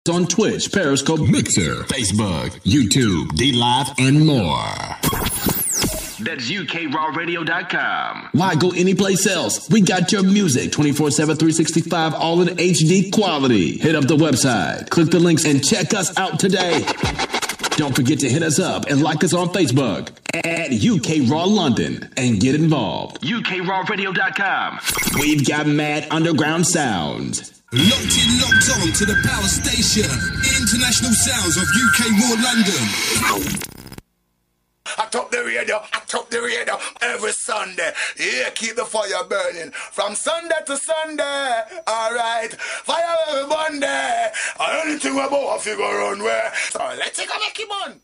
On Twitch, Periscope, Mixer, Facebook, YouTube, DLive, and more. That's UKRawRadio.com. Why go anyplace else? We got your music 24/7, 365, all in HD quality. Hit up the website, click the links, and check us out today. Don't forget to hit us up and like us on Facebook at UK Raw London and get involved. UKRawRadio.com. We've got mad underground sounds. Locked in, locked on to the power station. International sounds of UK Raw London. I top the radio every Sunday. Yeah, keep the fire burning from Sunday to Sunday. Alright, fire every Monday. Anything about a figure on where. So let's take a make him on.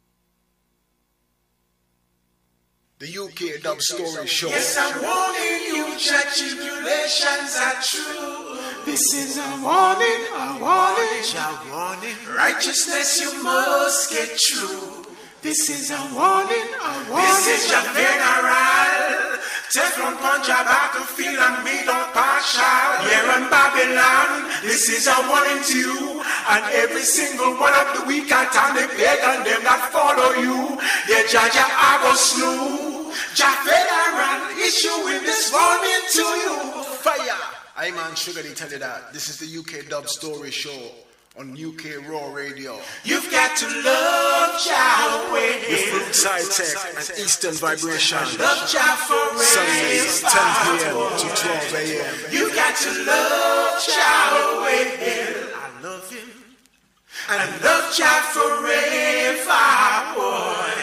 The UK Dub Story Show. Yes, I'm warning you, that tribulations are true. This is a warning, a warning. Righteousness you must get through. This is a warning, a warning. This is your funeral. Teflon punch your battlefield and me don't partial. Here in Babylon, this is a warning to you. And every single one of the weak and the pagan, them that follow you. Yeah, Jaja, I go slew. Jah federal issuing this warning to you. Fire! I man Sugar, they tell you that. This is the UK Dub Story Show on UK Raw Radio. You've got to love Yahweh. With Roots High Tech and Eastern Vibration. Love Jah forever. Sundays, 10 p.m. to 12 a.m. You've got to love Yahweh. I love him. And love Jah forever, boy.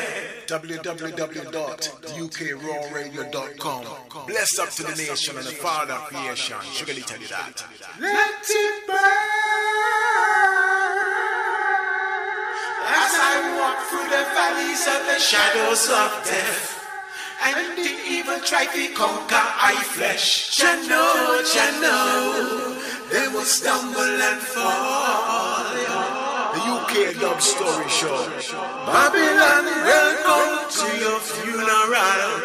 www.ukrawradio.com. Bless up to the nation and the Father of creation. Sugar, they tell you that. Let it burn. As I walk through the valleys of the shadows of death, and the evil try to conquer I flesh. Jah know, they will stumble and fall. The UK Dub Story Show. Babylon, welcome to your funeral.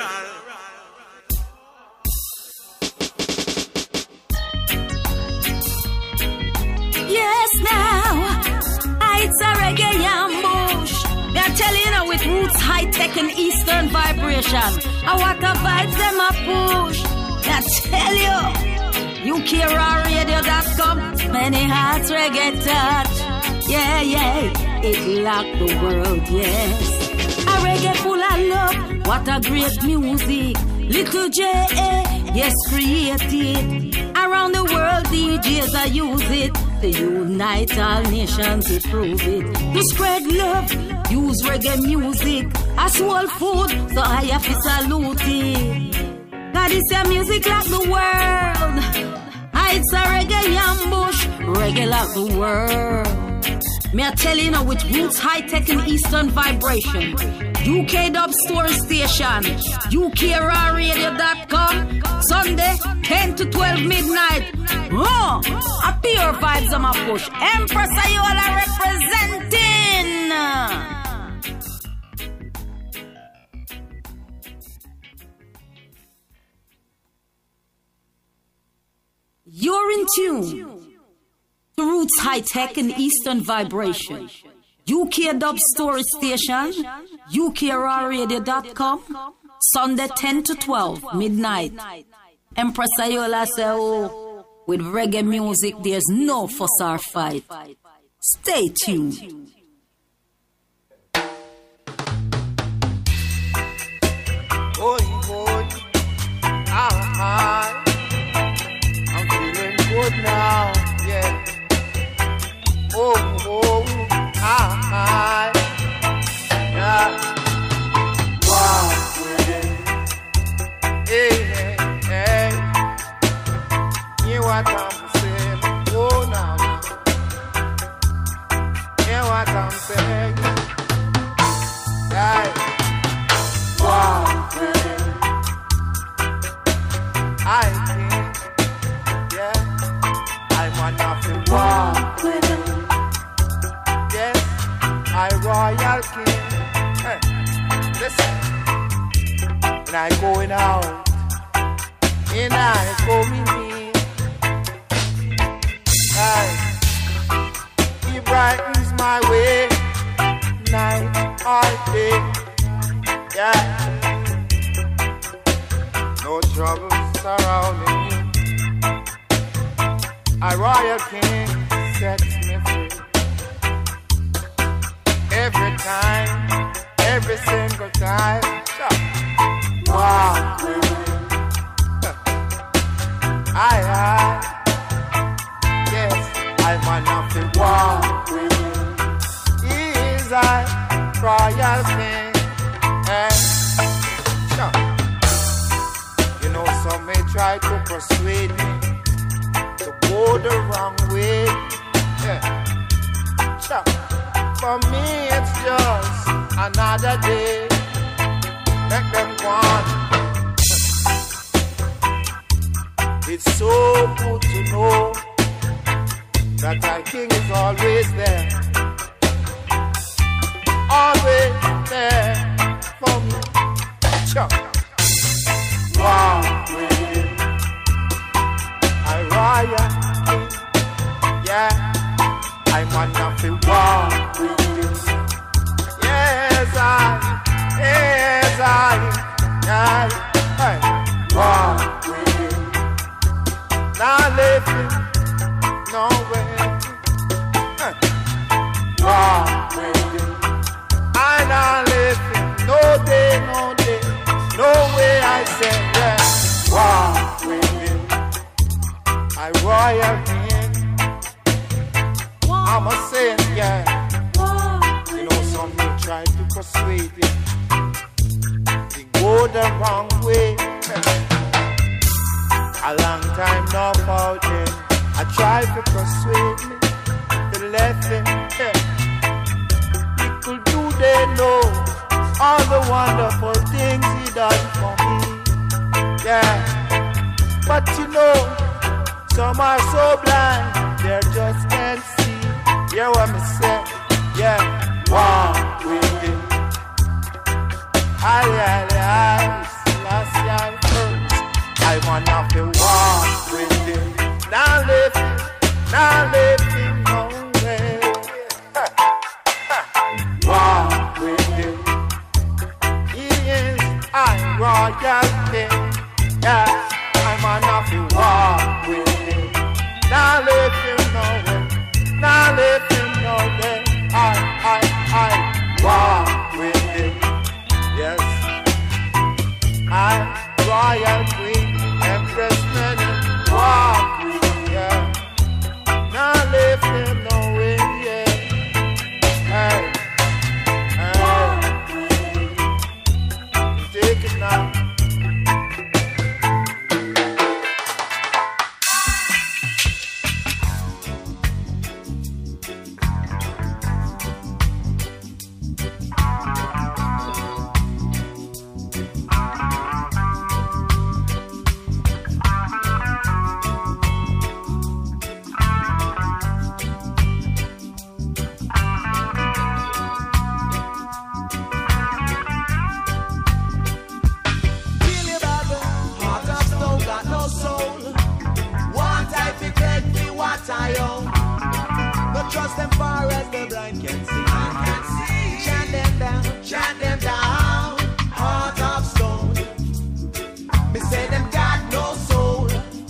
Yes, now it's a reggae ambush. They're telling you with Roots High Tech and Eastern Vibration. I want the vibes them a push. I tell you, UKRawRadio.com. Many hearts reggae touch. Yeah, it locked the world, yes. A reggae full of love, what a great music. Little J.A., yes, created. Around the world, DJs are use it. To unite all nations to prove it. To spread love, use reggae music. A soul food, so I have to salute it. God is your music like the world. It's a reggae ambush, reggae like the world. Me I tell you now with Roots High Tech and Eastern Vibration. UK Dub Story Station. UKRawRadio.com. Sunday, 10 to 12 midnight. Oh, a pure vibes on my push. Empress Ayola representing. You're in tune to Roots High Tech and Eastern Vibration. UK Dub Story Station, UKRawRadio.com, Sunday 10 to 12, midnight. Empress Ayola say, oh, with reggae music, there's no fuss or fight. Stay tuned. Boy, I'm feeling good now, yeah. Yeah. Walk with it. Hey. Hear what I'm saying? Oh, now. Hear what I'm saying? Yeah. Walk with it. I think, yeah, I'm one of the walk with it. Yes, I royal king. Hey, listen. When I going out, and I coming in. Hey, He brightens my way, night or day. Yeah. No troubles surrounding me. A royal king sets me free. Every time, every single time. Walk with me. Yes, I'm enough to walk with him. He is a royal king. You know, some may try to persuade me to go the wrong way. For me, it's just another day. Let them go on. It's so good to know that our king is always there. Always there for me. Walk with him. I royal king. Yeah, I'm enough to walk with him. Yes, walk with him. Not living nowhere. Walk with him. I'm not living no day, no way. I say yeah. Walk with him. I royal king. I'm a saint, yeah. You know, some may try to persuade you. They go the wrong way. A long time now about him. I tried to persuade me to left him. People do they know all the wonderful things he done for me. Yeah. But you know, some are so blind, they just can't see. Hear what me say? Yeah. Walk with him. I want to walk with him. Now live him away. Walk with him. He is a royal king. Yeah, I want to walk with him. Now live him away. Now live him away. I walk with him. Yes, I'm royal queen. Empress many walk with him, yeah. Now lift him no way, yeah. Hey, take it now. Trust them far as the blind can see. Chant them down, heart of stone. Me say them got no soul.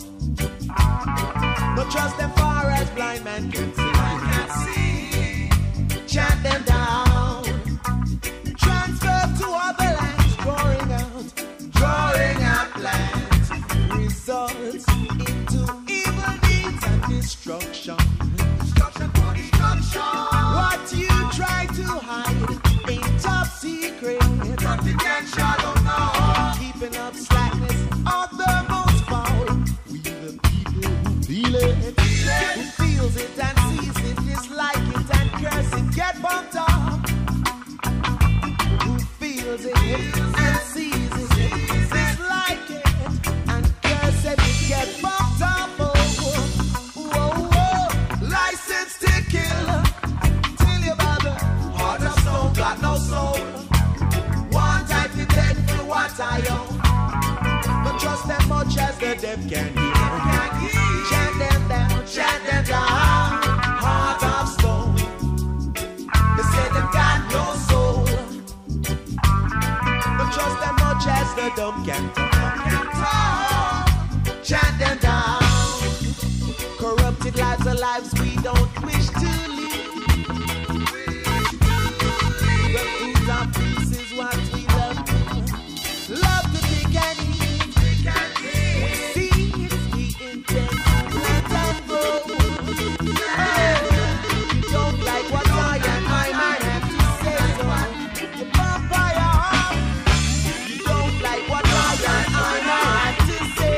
No trust them far as blind man can see. Chant them down. Transfer to other lands, drawing out plans. Results into evil deeds and destruction. What you try to hide ain't top secret. Confidential, don't know. Keeping up slackness are the most foul. We the people who feel it, who feels it and sees it, dislike it and curse it, get bumped up. Who feels it and sees it, dislike it and curse it, get bumped up. License to kill. Got no soul. One type to dead for what I own. Don't trust them much as the deaf can hear. Chant them down, heart of stone. Lives are lives we don't wish to live. The food and peace is what we love. Love to take and eat. We see it, we intend to let and go. You don't like what I might have to say so. You vampire heart. You don't like what I might have to say.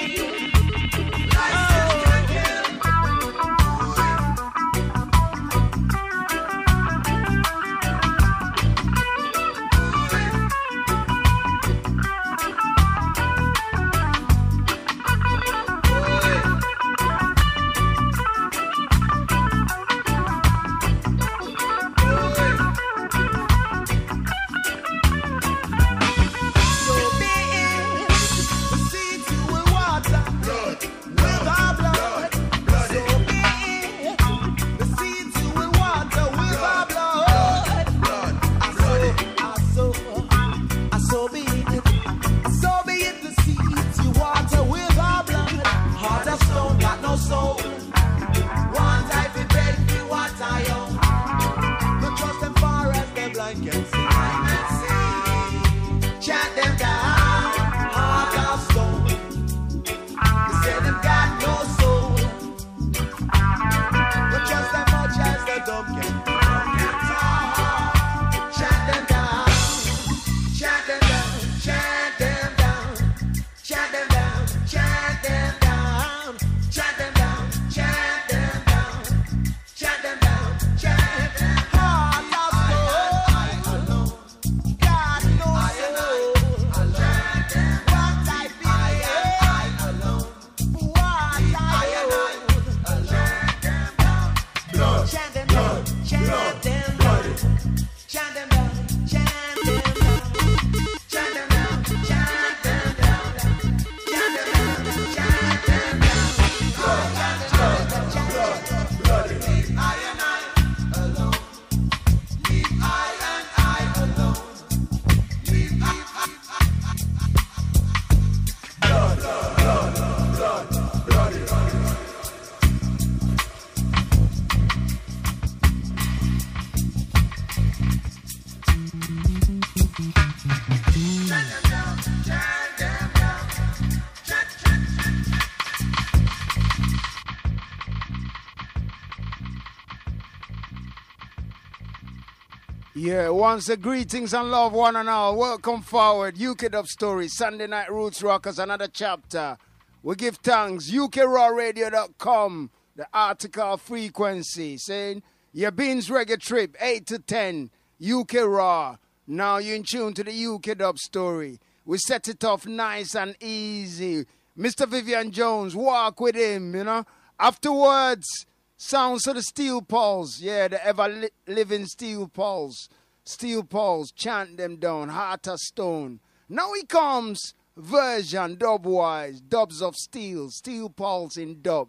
Yeah, once the greetings and love one and all. Welcome forward. UK Dub Story, Sunday Night Roots Rockers, another chapter. We give thanks. UKRawRadio.com, the article frequency, saying, your Beans Reggae Trip, 8 to 10, UK Raw. Now you're in tune to the UK Dub Story. We set it off nice and easy. Mr. Vivian Jones, walk with him, you know. Afterwards, sounds of the Steel Pulse. Yeah, the ever-living Steel Pulse. Steel Pulse, chant them down, Heart of Stone. Now he comes, version, dub-wise, dubs of steel, Steel Pulse in dub.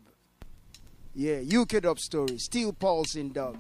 Yeah, UK Dub Story, Steel Pulse in dub.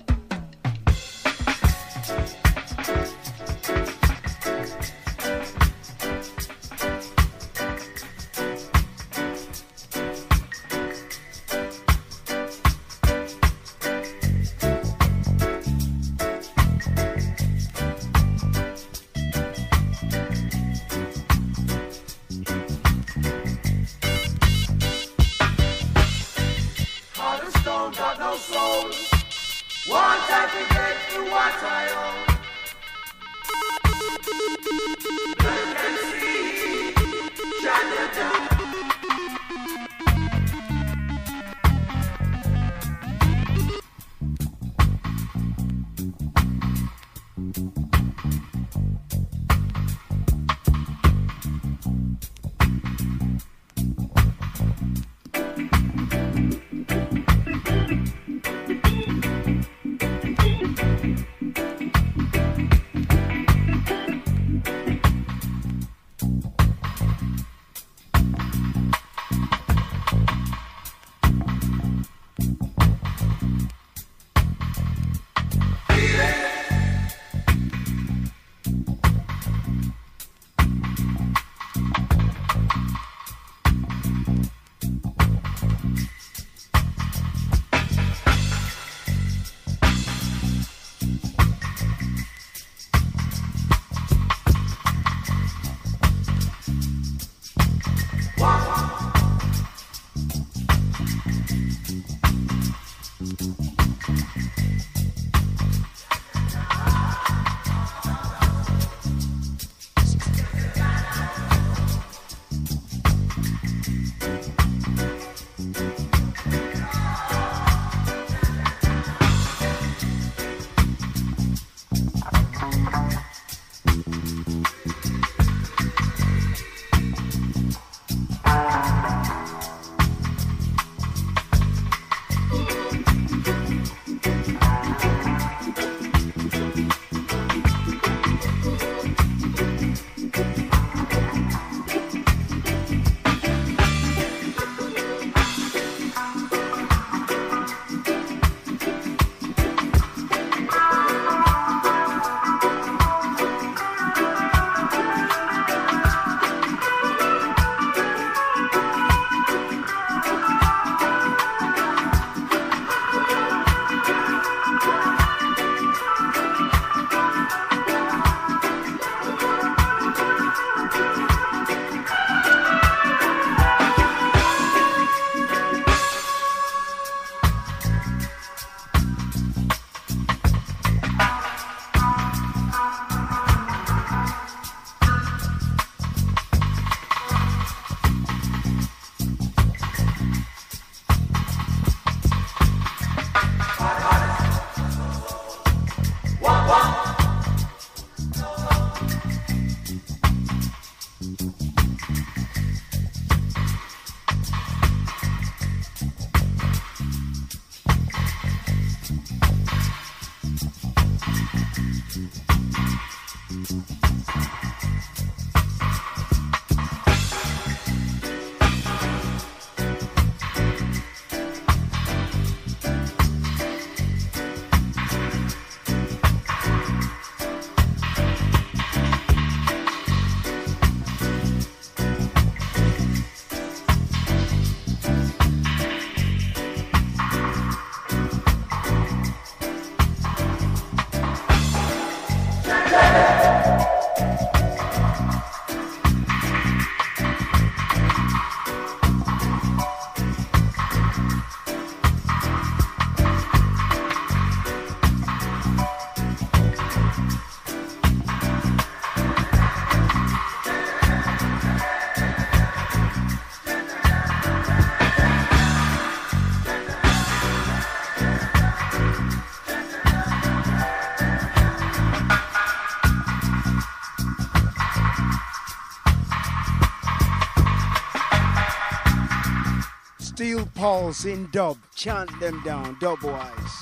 Steel Pulse in dub, chant them down, dub-wise.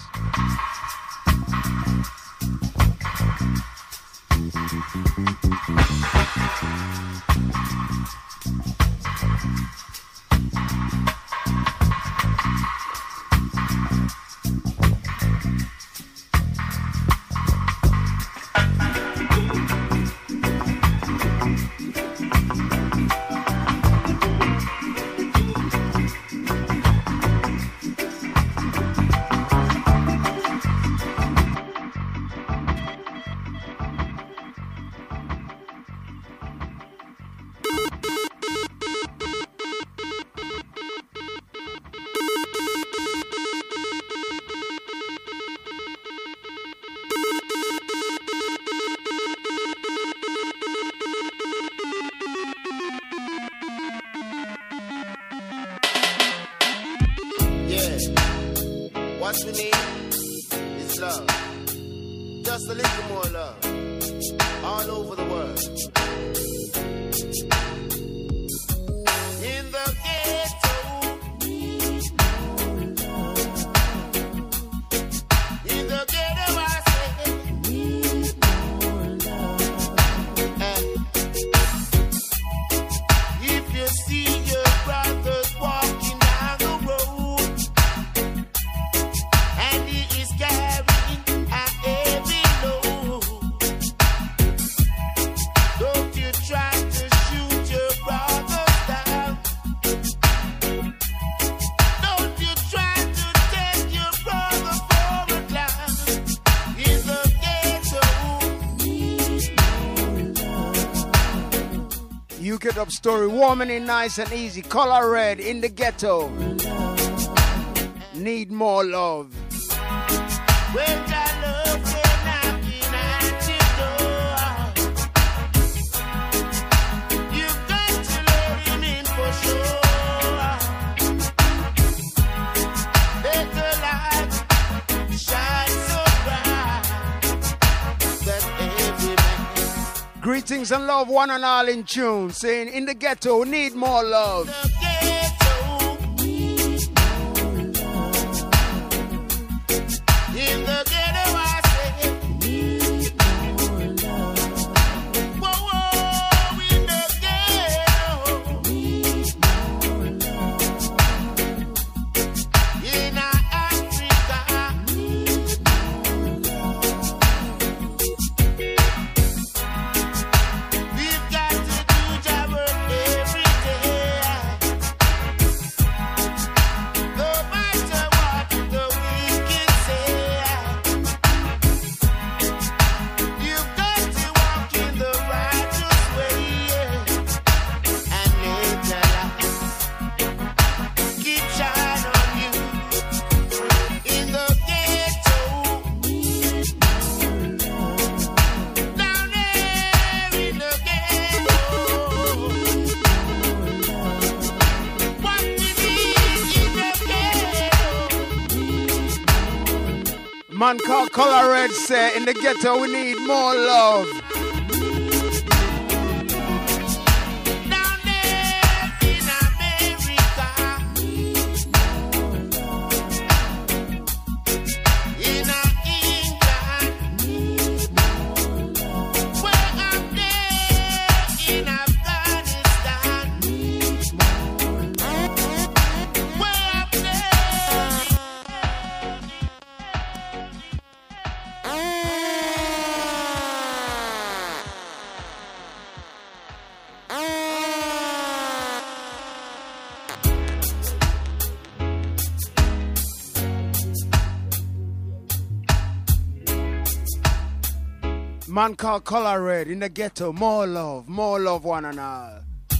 What we need is love. Just a little more love. All over the world. In the ghetto. In the ghetto, I say. Need more love. If you see your brothers walking down the road, and he is carrying a heavy load, don't you try to shoot your brothers down. Don't you try to take your brother for a clown. In the ghetto. You get up story, warming it nice and easy. Color red in the ghetto. Need more love. When your love is knocking at your door, you got to let him in for sure. Let the light shine so bright that every man. Greetings and love, one and all in tune. Saying in the ghetto, need more love. The ghetto. In the ghetto, I say. Whoa, whoa, in the ghetto. In Africa. We've got to do our work every day. No matter what the wicked say, you've got to walk in the righteous way and let your light keep shine on you. In the ghetto, down there in the ghetto, what we need in the ghetto. Man called Color Red say in the ghetto we need more love. Down there in America, in England, Man called Color Red in the ghetto. More love one and all.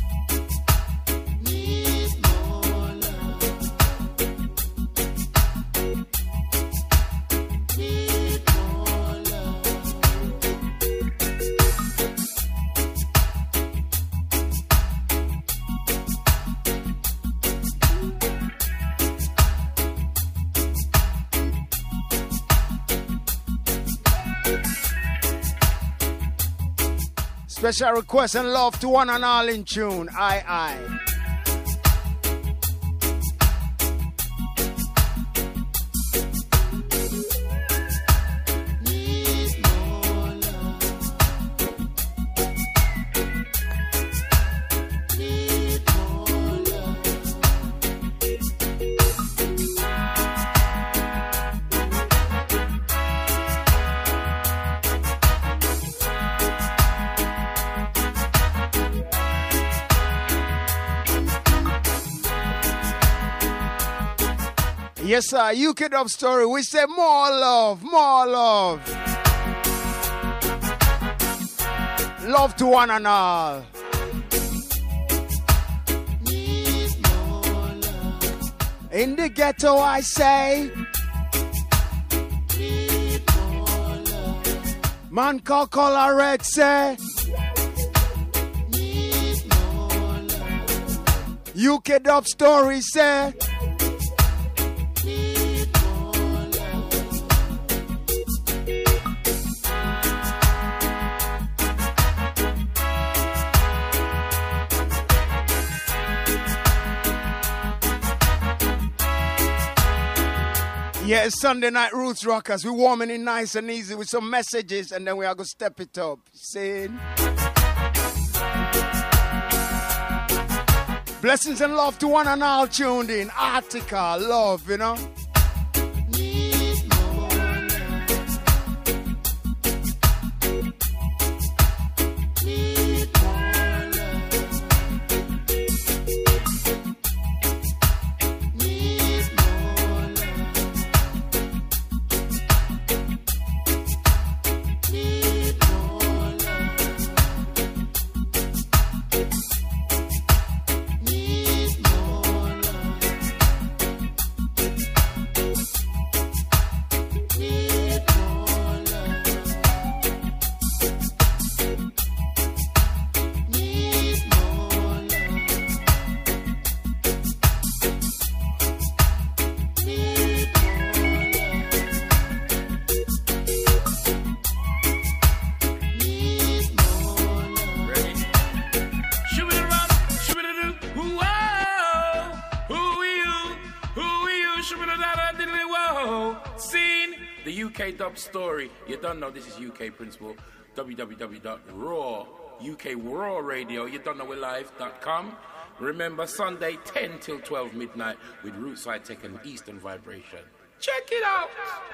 Special request and love to one and all in tune. Aye. Yes, sir. UK Dub Story. We say more love. Love to one and all. In the ghetto, I say. Man called Color Red say. UK Dub Story say. Yeah, it's Sunday Night Roots Rockers. We're warming it nice and easy with some messages, and then we are going to step it up. Saying, blessings and love to one and all tuned in. Article, love, you know. Dub Story. You don't know this is UK Principal. www.raw UK Raw Radio. You don't know we're live.com. Remember Sunday 10 till 12 midnight with Roots High Tech and Eastern Vibration. Check it out.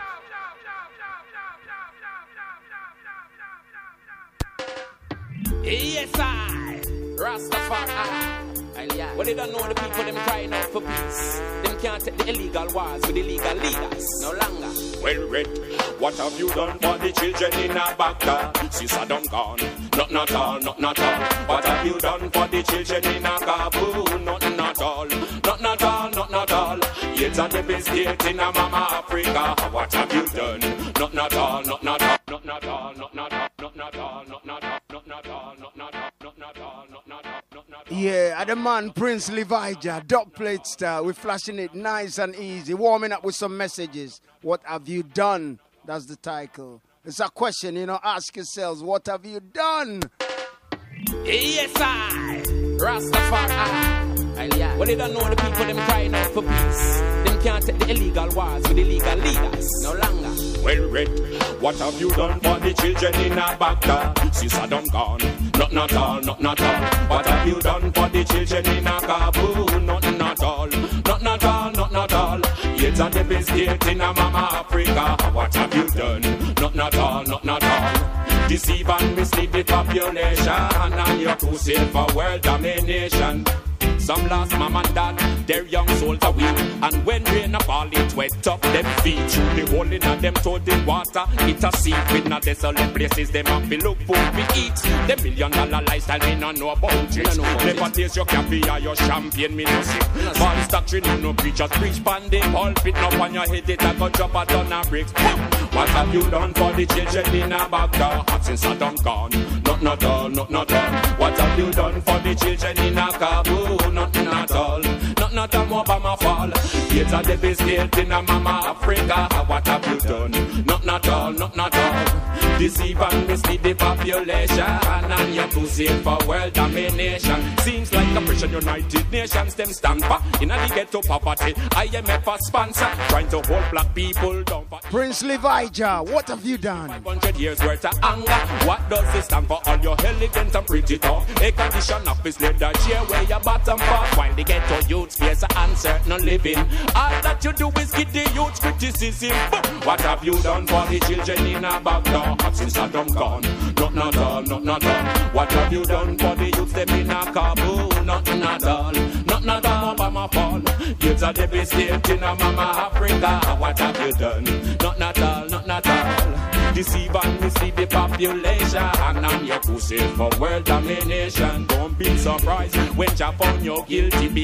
Yes, I Rastafari. Well, they don't know the people, them crying out for peace. Them can't take the illegal wars with the legal leaders no longer. Well, Red, what have you done for the children in Abaka? Sister done gone, not at all. What have you done for the children in Akabu? Nothing at all. Yet and the best yet in Mama Africa. What have you done? Nothing at all. Yeah, the man Prince Levija, dub plate style. We're flashing it nice and easy, warming up with some messages. What have you done? That's the title. It's a question, you know. Ask yourselves, what have you done? Yes, I Rastafari. Well, they don't know the people, them crying out for peace. Them can't take the illegal wars with the legal leaders no longer. Well, Red, what have you done for the children in Abaka? Sister done gone, nothing at all. What have you done for the children in Akabu? Nothing at all. Yet and the best yet in Mama Africa. What have you done? Nothing not all, not all. Deceive and mislead the population, and you're crusade for world domination. Some lost mom and dad, their young souls are weak. And when rain a fall, it wet up them feet. Through the hole in them toad in water, it a seep. In a desolate places, them have to look for we eat. The $1 million lifestyle, me no know about it. Never taste your caviar, your champagne, me no sip. False doctrine, no preachers preach pan the pulpit. Now on your head, it a go drop a ton of bricks. What have you done for the children in a Baghdad? Hot since Saddam gone. Not all. What have you done for the children in a Kabul? Nothing at all. Not a Obama fall. Yet a devastating a mama Africa. What have you done? Not all. Deceive and mislead the population, and you're crusade for world domination. Seems like Operation United Nations them stand for in a ghetto poverty. IMF a sponsor, trying to hold black people down. Prince Levija, what have you done? 500 years worth of anger. What does this stand for? All your elegant and pretty talk. A condition of this leather chair where your bottom part. While the ghetto youths face uncertain living. All that you do is give the youths criticism. What have you done for the children in a Baghdad? Since Saddam gone, not all. What have you done for the youths them in a Kabul? Nothing at all. Not Obama fall. Youths are devastating a mama Africa. What have you done? Not all. Deceive and mislead the population, and I'm your crusade for world domination. Don't be surprised when Japan you're guilty.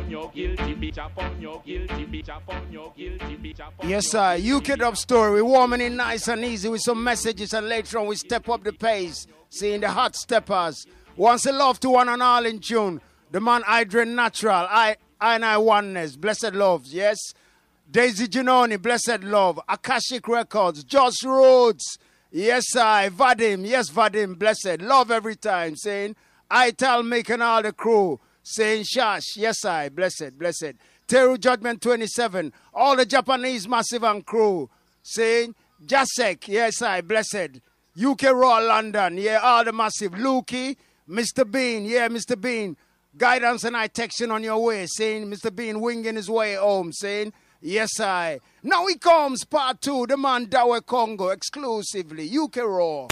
Yes, sir. UK Dub Story. We're warming it nice and easy with some messages, and later on we step up the pace. Seeing the hot steppers. Once a love to one and all in June. The man Idren Natural. I and I Oneness. Blessed Loves. Yes. Daisy Giannoni, Blessed Love, Akashic Records, Josh Rhodes, yes I, Vadim, yes Vadim, Blessed, Love every time, saying, Ital making all the crew, saying Shash, yes I, Blessed, Teru Judgment 27, all the Japanese Massive and crew, saying, Jasek, yes I, Blessed, UK Raw London, yeah, all the Massive, Lukey, Mr. Bean, yeah, Mr. Bean, Guidance and I texting on your way, saying, Mr. Bean winging his way home, saying, yes, I. Now he comes, part 2, the man Dawe Congo, exclusively, UK Raw.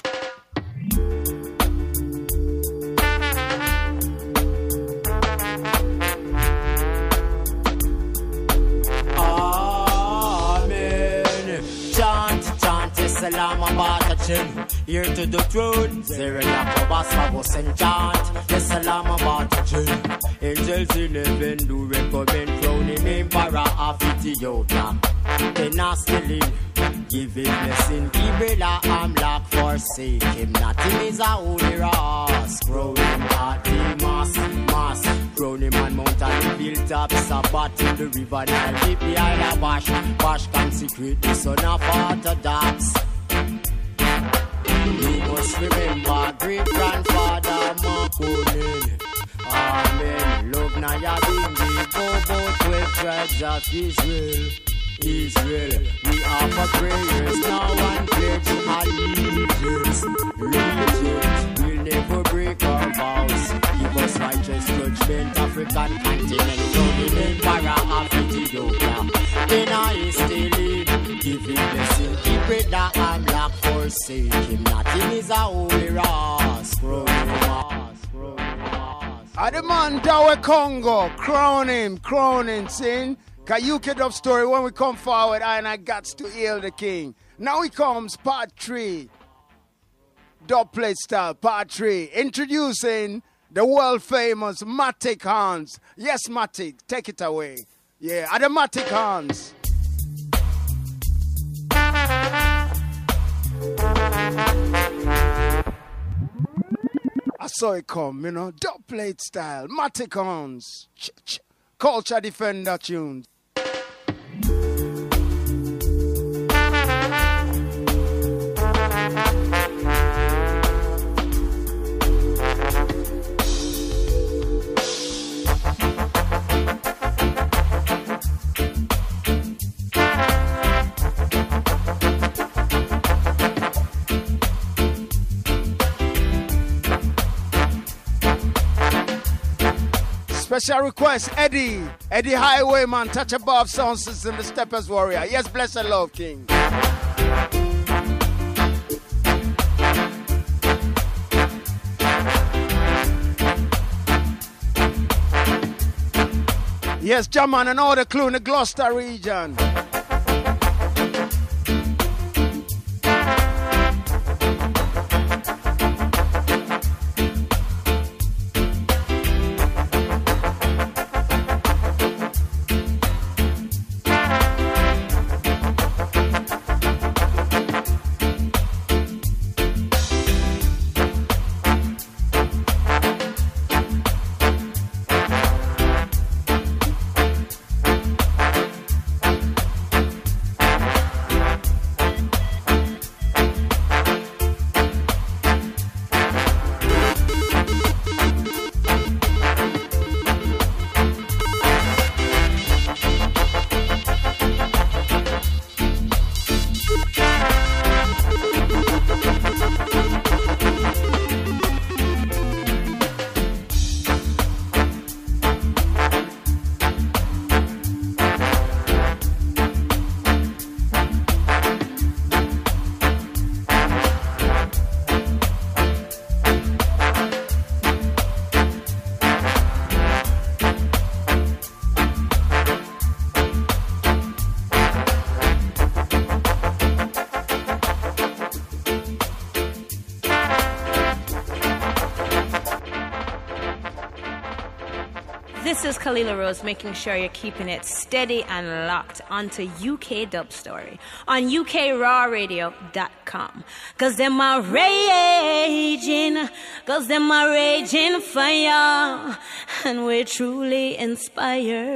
Amen. Chant, Salam about a chin. Here to the throne, Zero Yakobas, and chant. Yes, Salam about a chin. Angels in heaven do recommend crowning Emperor of Ethiopia. Then asking, give him blessing, Kibela Amlak forsake him. Nothing is a holy ras. Crown him at the mass. Crown him on Mount and hilltop. Sabbath in the river Nile. Deep behind a Bash consecrate the son of Orthodox. You must remember great grandfather Makonnen. Amen. Love Naya Bindi, go both 12 tribes of Israel. We offer prayers now and pledge allegiance. We'll never break our vows. Give us righteous judgment, African continent. From the Emperor of Ethiopia. Then I still in, give him blessing. Keep it that I'm black, forsake him. Nothing is a holy ras. The man Dawe Congo, crown him, sing. UK Dub Story, when we come forward, I got to hail the king. Now he comes, part 3. Dub plate style, part 3. Introducing the world famous Matic Hans. Yes, Matic, take it away. Yeah, the Matic Hans. I saw it come, dub plate style, Matic Hans. Culture Defender tunes. Special request, Eddie Highwayman, Touch Above Sound System, the Steppers Warrior. Yes, Blessed Love King. Yes, Jaman and all the crew in the Gloucester region. This is Kalila Rose, making sure you're keeping it steady and locked onto UK Dub Story on UKRawRadio.com. Cause them are raging fire, and we're truly inspired.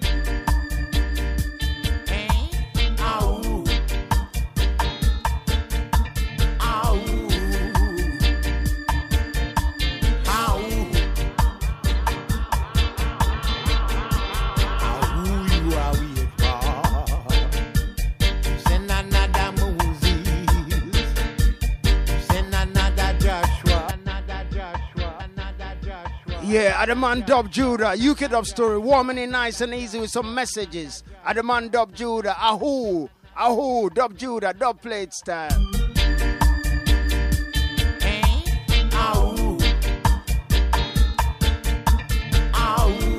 Yeah, Adaman Dub Judah, UK Dub Story, warming it nice and easy with some messages. Adaman Dub Judah, Ahoo, Ahoo, Dub Judah, Dub Plate style. Ahoo, Ahoo,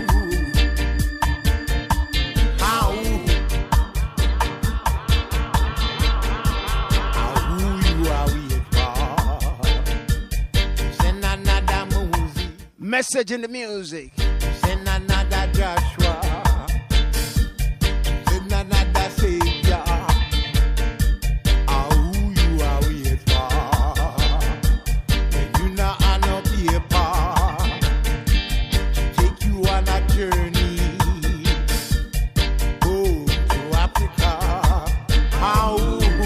Ahoo, Ahoo, you are weird, send another movie. Message in the music. Send another Joshua. Send another Savior. How you are wait for? When you not on no paper, take you on a journey. Go to Africa. How?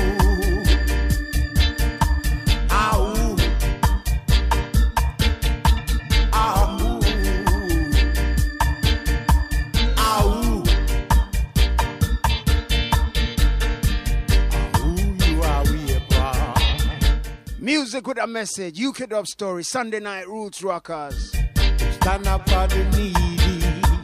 Music with a message, UK Dub Story, Sunday Night Roots Rockers. Stand up for the needy.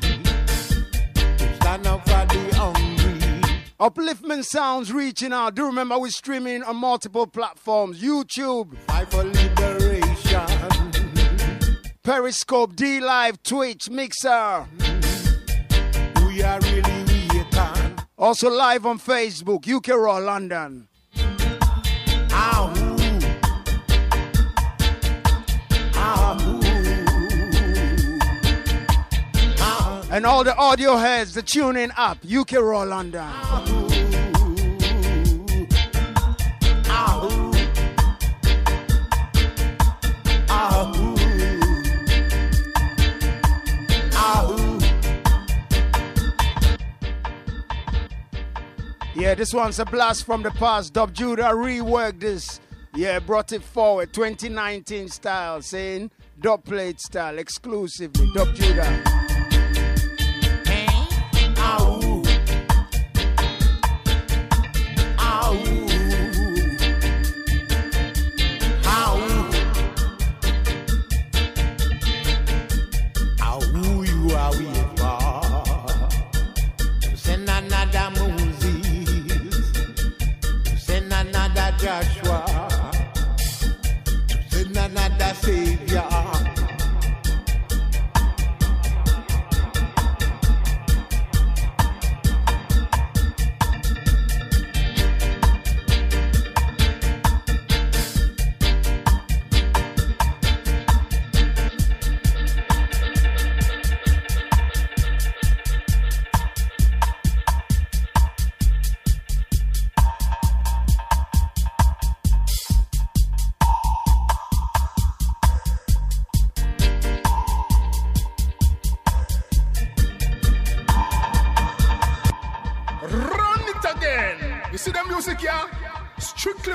Stand up for the hungry. Upliftment sounds reaching out. Do remember we're streaming on multiple platforms. YouTube. Fight for liberation. Periscope, D-Live, Twitch, Mixer. We are really waiting. Also live on Facebook, UK Raw London. Ow. And all the audio heads, the TuneIn app, UK Raw London. Yeah, this one's a blast from the past. Dub Judah reworked this. Yeah, brought it forward, 2019 style, saying dub plate style, exclusively, Dub Judah. Joshua, send another Savior.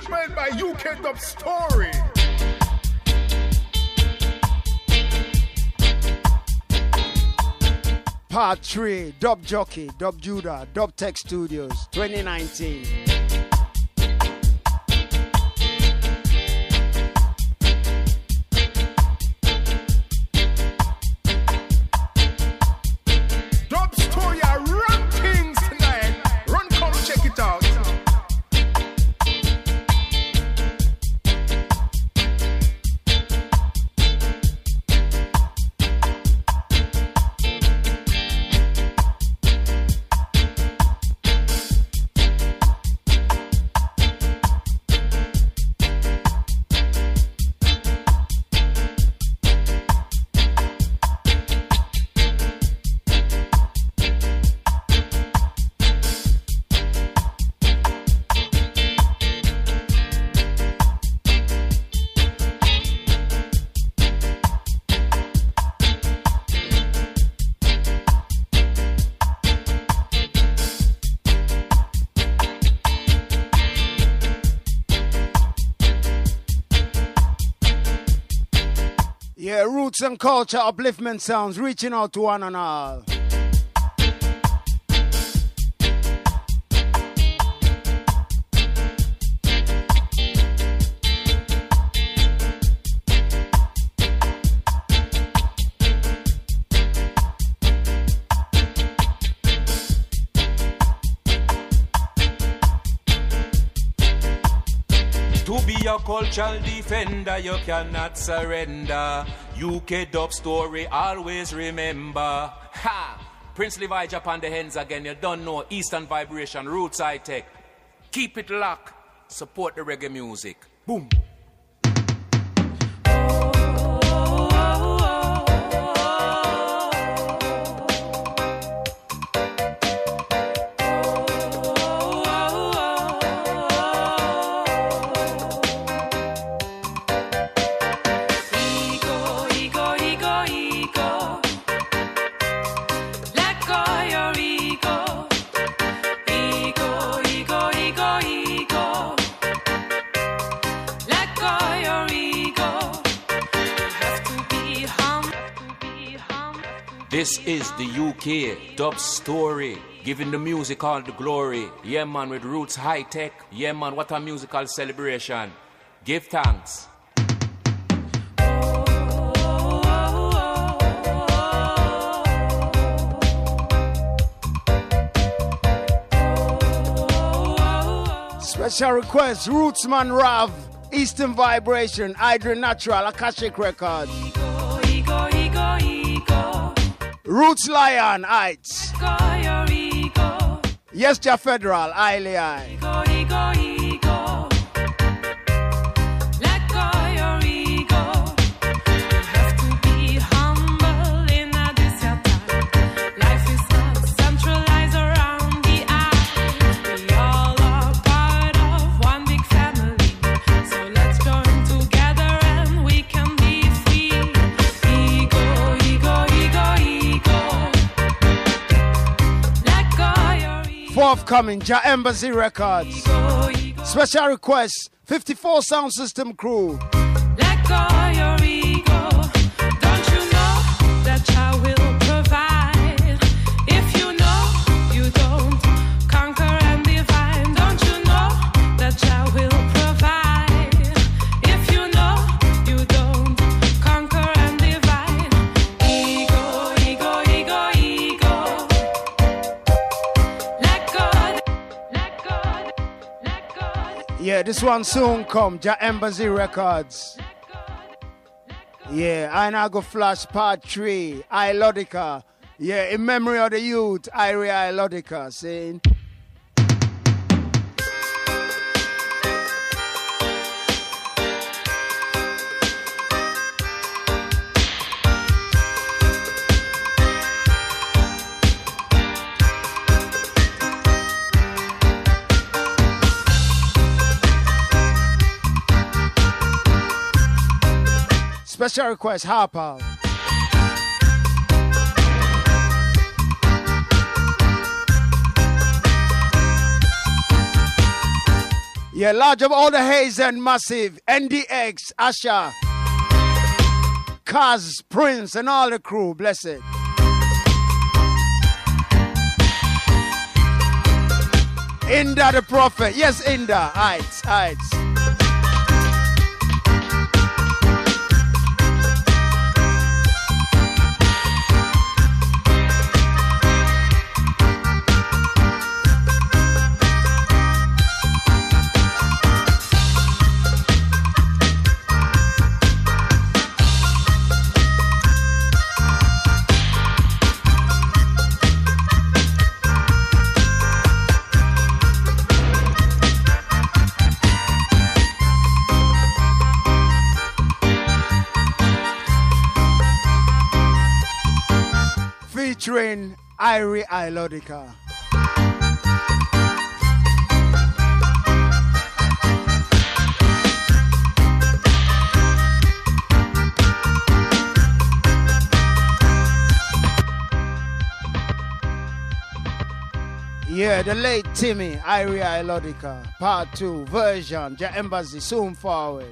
Treatment by UK Dub Story. Part 3, Dub Jockey, Dub Judah, Dub Tech Studios, 2019. Dub Story are run things tonight. Run, come check it out. Yeah, roots and culture, upliftment sounds, reaching out to one and all. To be a cultural defender, you cannot surrender. UK Dub Story, always remember. Ha! Prince Levi Japan the hands again. You don't know Eastern Vibration, Roots High Tech. Keep it locked. Support the reggae music. Boom. This is the UK Dub Story, giving the music all the glory. Yeah, man, with Roots High Tech. Yeah, man, what a musical celebration. Give thanks. Special request, Rootsman Rav, Eastern Vibration, Adrian Natural, Akashic Records. Roots Lion, Heights. Yes, Ja Federal, Iley. Let go your ego. You have to be humble in this your time. Life is not centralized around the eye. We all are part of one big family. So let's join together and we can be free. Ego, ego, ego, ego. Let go your ego. Forthcoming, Ja Embassy Records. Special request, 54 Sound System crew. Let go your ego. Don't you know that I will provide? If you know you don't conquer and divine, don't you know that I will provide? If you know you don't conquer and divine, ego, ego, ego, ego. Let go, let go, let go. Yeah, this one soon come, Ja Embassy Records. Yeah, I now go flash part 3, Ilodica. Yeah, in memory of the youth, Irie Ilodica, saying. Special request, Harper. Yeah, large of all the Haze and Massive, NDX, Asha, Kaz, Prince, and all the crew. Bless it. Inda the Prophet. Yes, Inda. Heights, heights. Featuring Irie Ilodica. Yeah, the late Timmy, Irie Ilodica, part 2, version, Ja Embassy, soon forward.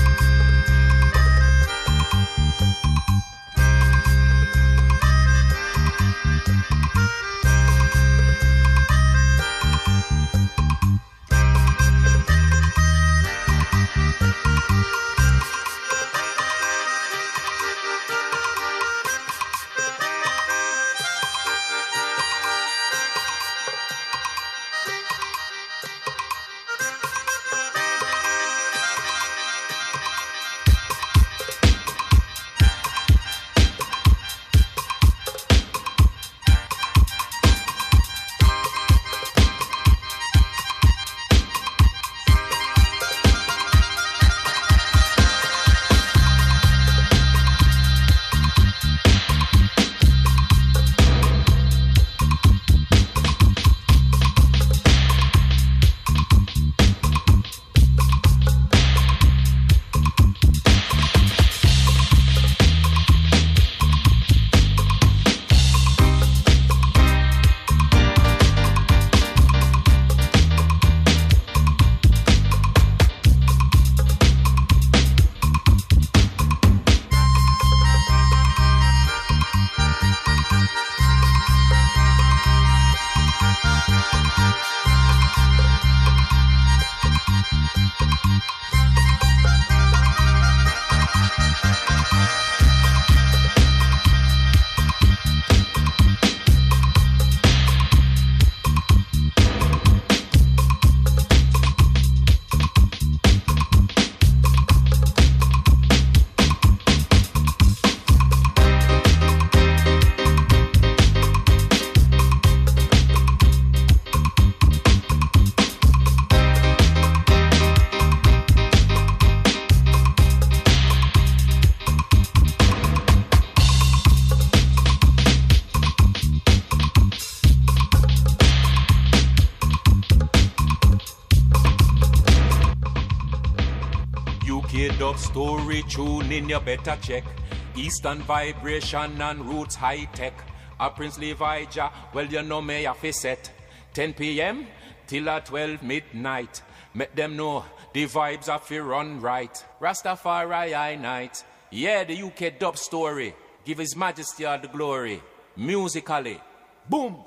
Dub story tune in, you better check. Eastern vibration and roots high tech. A Prince Levi Jah, well you know me I fi set 10 p.m. till 12 midnight. Make them know the vibes are fi run right. Rastafari I night. Yeah, the UK dub story. Give His Majesty all the glory. Musically. Boom!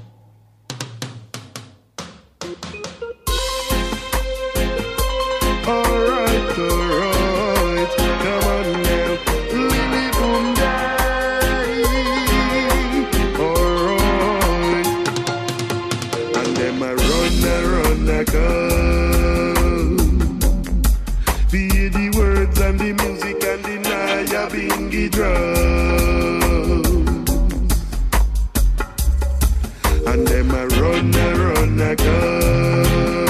Alright, come on now, Lily Boom Die. Alright, and them a run a come. Hear the words and the music and the Naya Bingy drums. And them a run a come.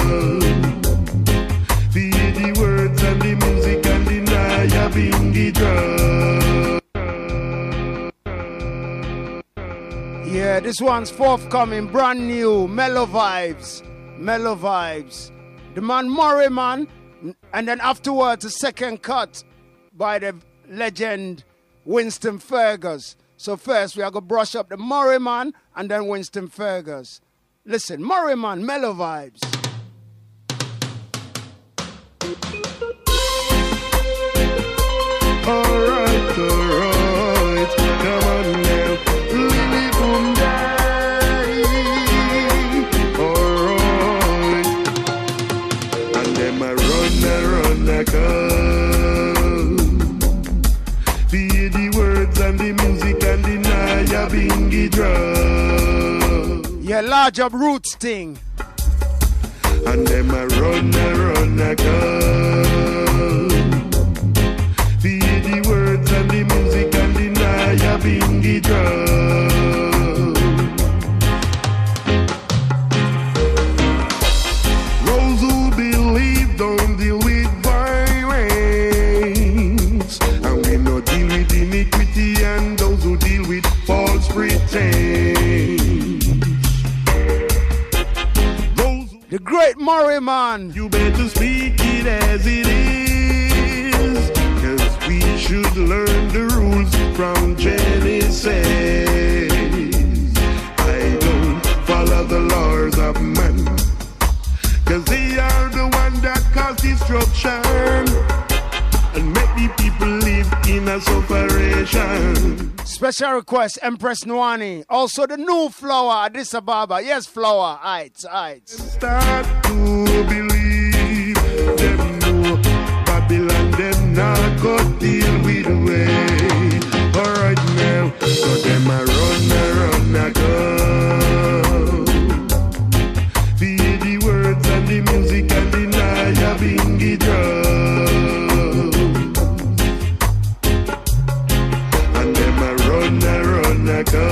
Yeah, this one's forthcoming, brand new, mellow vibes. Mellow vibes. The man Murray, man. And then afterwards, a second cut by the legend Winston Fergus. So first, we are going to brush up the Murray, man, and then Winston Fergus. Listen, Murray, man, mellow vibes. run a come. Hear the words and the music and the Naya Bingy drum. Yeah, large up roots thing. And them a run a come. Hear the words and the music and the Naya Bingy drum. Those who believe don't deal with violence, and we no deal with iniquity and those who deal with false pretense. The great Murray man. You better speak it as it is, 'cause we should learn the rules from Genesis. I don't follow the laws of man, 'cause they are the one that cause destruction and make the people live in a separation. Special request, Empress Nwani. Also the new Flower, Addis Ababa. Yes, Flower. Heights. Start to believe them know Babylon, them not go deal with the way. Alright now, so them a run a go. Hear the words and the music and the Naya Bingy drum. And them a run a go.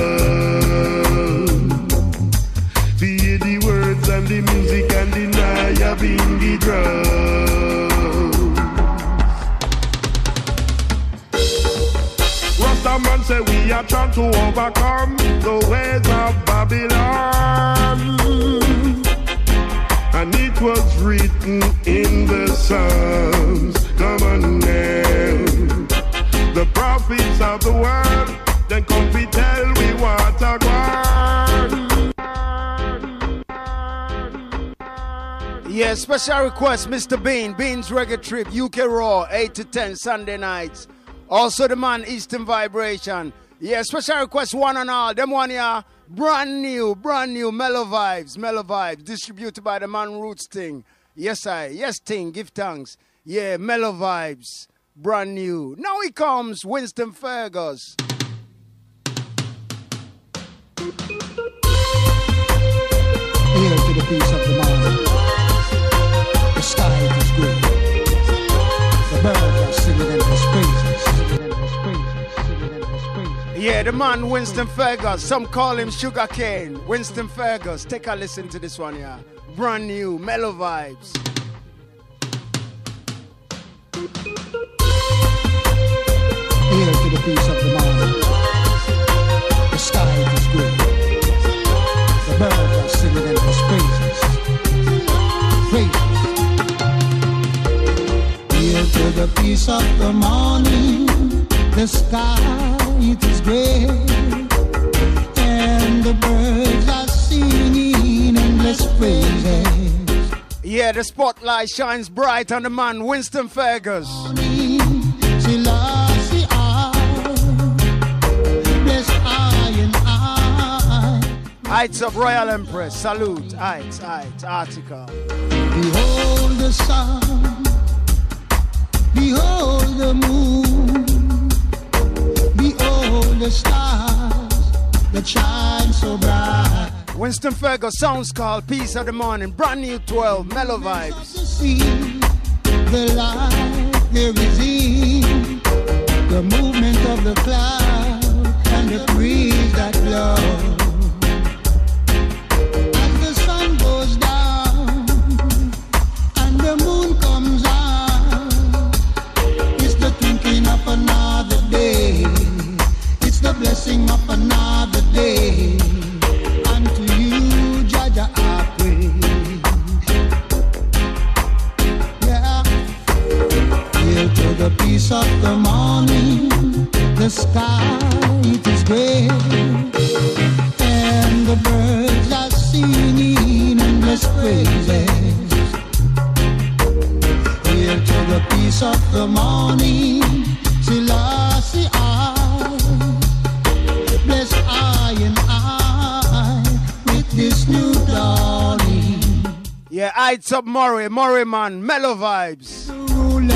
Hear the words and the music and the Naya Bingy drum. Rastaman say we are trying to overcome the ways of Babylon, and it was written in the Psalms. Come on now, the prophets of the world, then come we tell we what a God. Yeah, special request, Mr. Bean. Bean's Reggae Trip, UK Raw, 8 to 10 Sunday nights. Also the man, Eastern Vibration. Yeah, special request, one and all. Them one here, brand new, Mellow Vibes, distributed by the man Roots Thing. Yes, Thing, give thanks. Yeah, Mellow Vibes, brand new. Now he comes, Winston Fergus. Here to the peace of the mind. The sky is green. The birds are singing in his praises. Yeah, the man Winston Fergus. Some call him Sugar Cane. Winston Fergus. Take a listen to this one here. Brand new, Mellow Vibes. Here to the peace of the mind. The sky is green. The birds are singing in his praises. Here to the peace of the morning, the sky it is gray, and the birds are singing endless praises. Yeah, the spotlight shines bright on the man Winston Fergus. Selassie I, bless I and I. Heights of Royal Empress, salute, heights, article. Behold the sun, behold the moon, behold the stars that shine so bright. Winston Fergus, sounds called Peace of the Morning, brand new 12, Mellow Vibes. See the light there is in the movement of the cloud and the breeze that blows. As the sun goes down and the moon comes out, it's the twinkling of another day. It's the blessing of another day. Unto you, Jaja, I pray. Yeah. Here to the peace of the morning, the sky it is gray, and the birds are singing endless praises. Here to the peace of the morning, Selassie I, bless I and I with this new dawning. Yeah, heights up Murray man, Mellow Vibes. The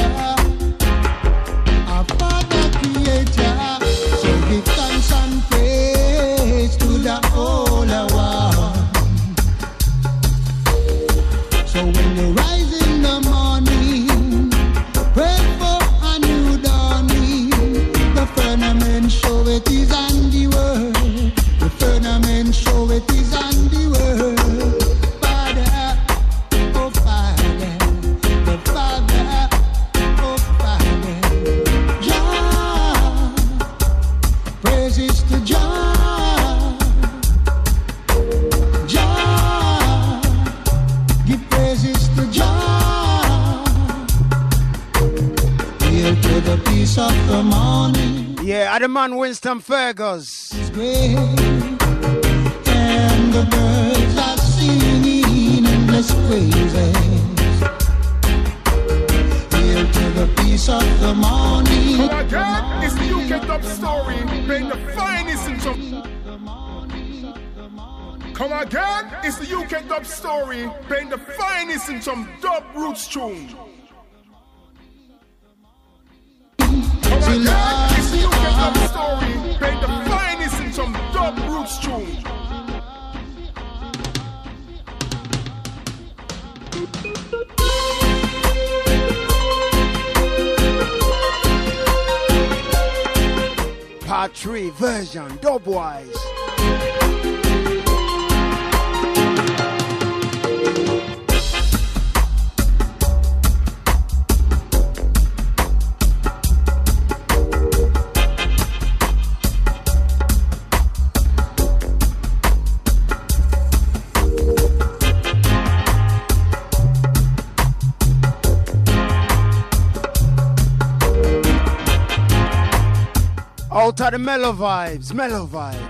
to the peace of the morning. Yeah, the man Winston Fergus. And the birds are singing endless praises. Hail to the peace of the morning. Come again, it's the UK Dub Story, playing the finest in some. Come again, it's the UK Dub Story, playing the finest in some dub roots tune. Come again, it's the UK Dub Story, playing the finest in some dub roots tune. Part 3 version, dubwise. Out of the mellow vibes, mellow vibes.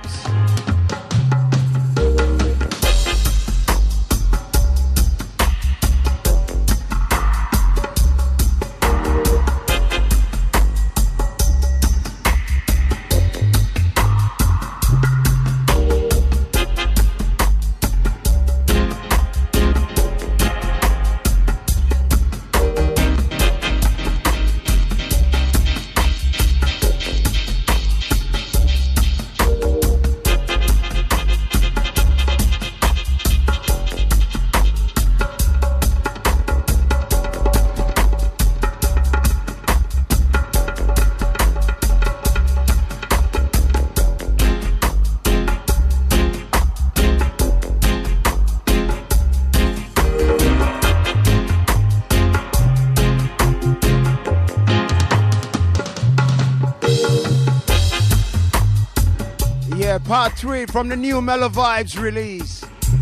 Part 3 from the new Mellow Vibes release.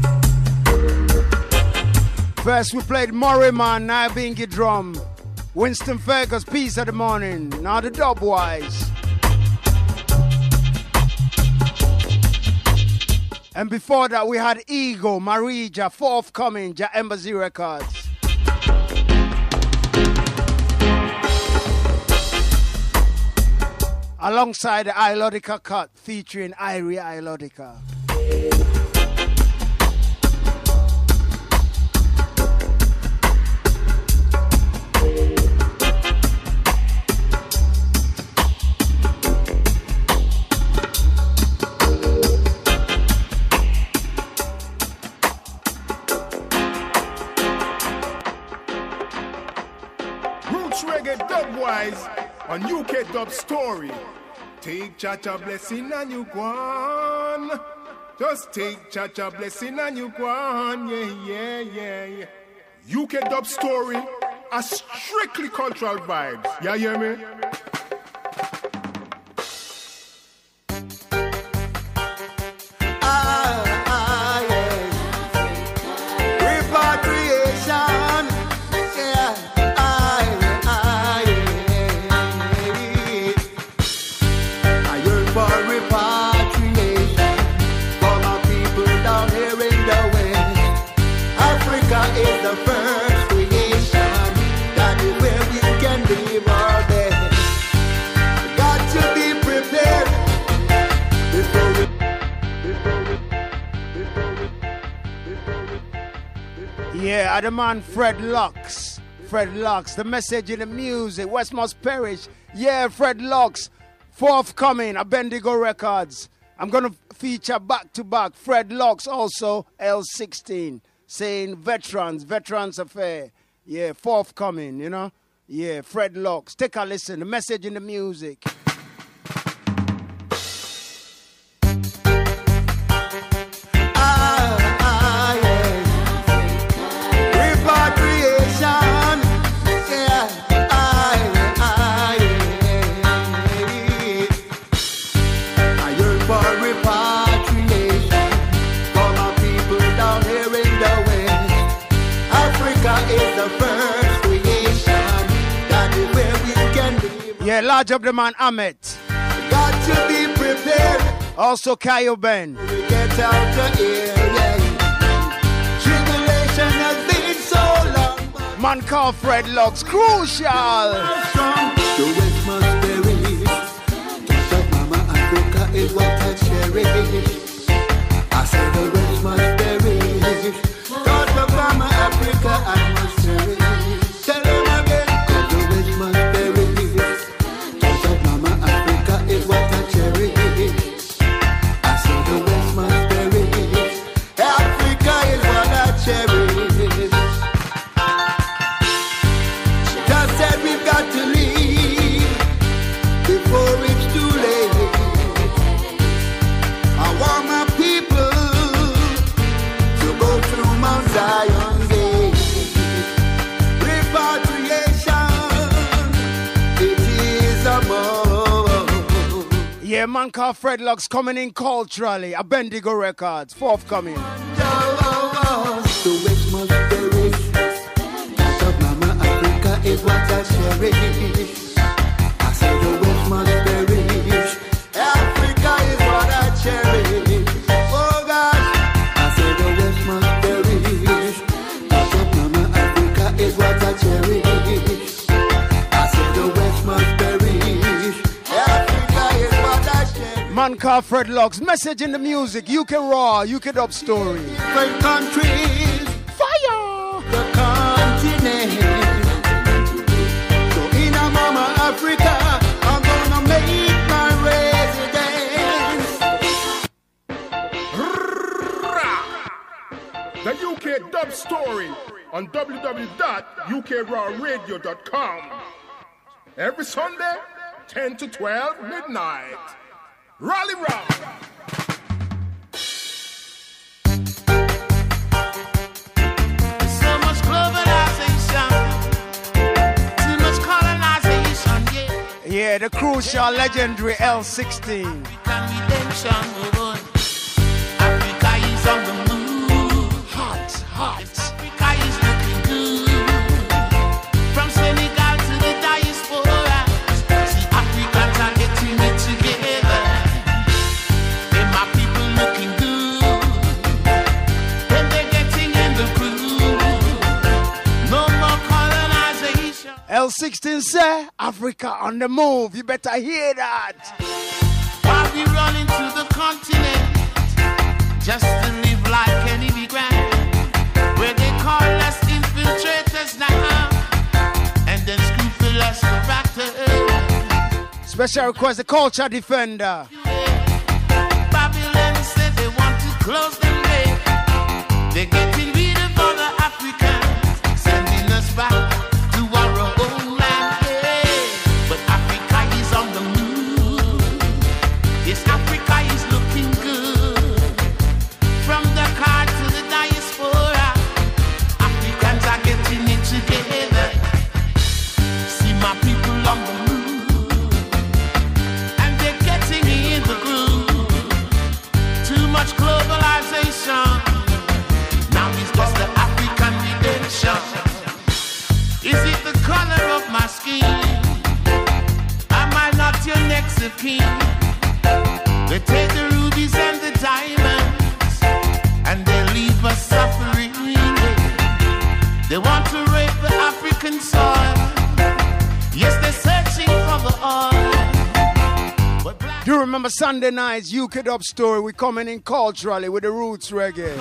First we played Murray Man, now Bingy Drum. Winston Fergus, Peace of the Morning. Now the Dubwise. And before that we had Ego, Marija, Forthcoming, Ja Embassy Records. Alongside the Ilodica cut featuring Irie Ilodica. Roots Reggae Dubwise on UK Dub Story. Take Cha-Cha blessing and you go on. Just take Cha-Cha blessing and you go on. Yeah. UK Dub Story, a strictly cultural vibes. You hear me? Yeah, the man Fred Lux. Fred Lux, the message in the music, Westmost Parish. Yeah, Fred Lux, forthcoming, Bendigo Records. I'm going to feature back-to-back Fred Lux, also L16, saying Veterans Affair. Yeah, forthcoming, you know. Yeah, Fred Lux. Take a listen, the message in the music. Yeah, large up the man Ahmet. Got to be prepared. Also Kayo Ben. We get out the air, yeah. Tribulation has been so long. Man called Fred Lux, crucial. The West must perish. Touch of Mama Africa is what I cherish. I said the West must perish. Touch of Mama Africa I must cherish. Tell them again. Cause the West must perish. Touch of Mama Africa is what I cherish. I said the West must perish. Africa is what I cherish. Just said we've got to leave before it's too late. I want my people to go through Mount Zion Gate. Repatriation, it is a move. Yeah, man called Fred Lux coming in culturally. A Bendigo Records, forthcoming. The West must perish. Touch of Mama Africa is what I cherish. I say the West must perish. Africa is what I cherish. Oh God, I say the West must perish. Touch of Mama Africa is what I cherish. I say the West must perish. Africa is what I cherish. Man called Fred Lux, message in the music, UK Raw, UK Dub Story. Different countries, fire the continent. So in a Mama Africa, I'm gonna make my residence. The UK Dub Story on www.ukrawradio.com. Every Sunday, 10 to 12 midnight. Rally Rock. So much globalization, too much colonization, yeah. Yeah, the crucial legendary L16. Redemption, oh boy. Africa is on the move. Hot, hot. Africa is looking good. From Senegal to the diaspora, see Africans are getting it together. And my people looking good. When they're getting in the groove. No more colonization. L16 say, Africa on the move. You better hear that. While we run into the continent, just to live like an immigrant, where they call us infiltrators now, and then scrupulous corruptors. Special request, the culture defender. Babylon said they want to close them gates. They're getting rid of all the Africans, sending us back to our own land. Yeah. But Africa is on the move. Yes, Africa is looking good. From the car to the diaspora, Africans are getting it together. See my people on the move, and they're getting in the groove. Too much globalization. Now it's just the African redemption. Is it the color of my skin? Am I not your next of kin? They take the rubies and the diamonds, and they leave us suffering. They want to rape the African soil. Yes, they're searching for the oil. Do you remember Sunday nights, UK Dub Story? We coming in culturally with the roots reggae.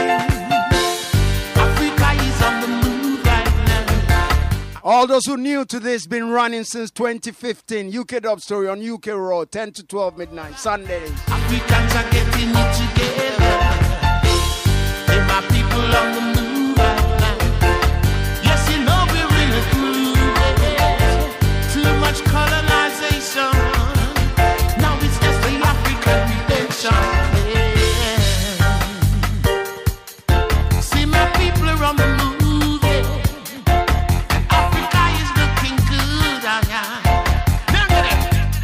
Africa is on the move right now. All those who new to this, been running since 2015. UK Dub Story on UK Raw, 10 to 12 midnight, Sundays. Africans are getting it together. And my people on the move right now. Yes, you know we're in a groove. Too much colonization. Now it's just the African redemption. Yeah. See, my people are on the move. Yeah. And Africa is looking good. Look at it.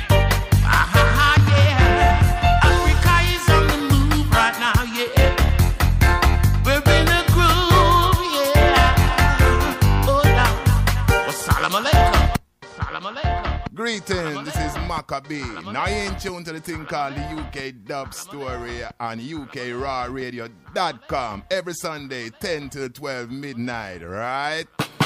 Yeah. Africa is on the move right now. Yeah. We're in a groove. Yeah. Oh, now. Well, salam alaikum. Salam alaikum. Greetings, this is Maccabee. Now you in tune to the thing called the UK Dub Story on UKRawRadio.com every Sunday 10 till 12 midnight, right?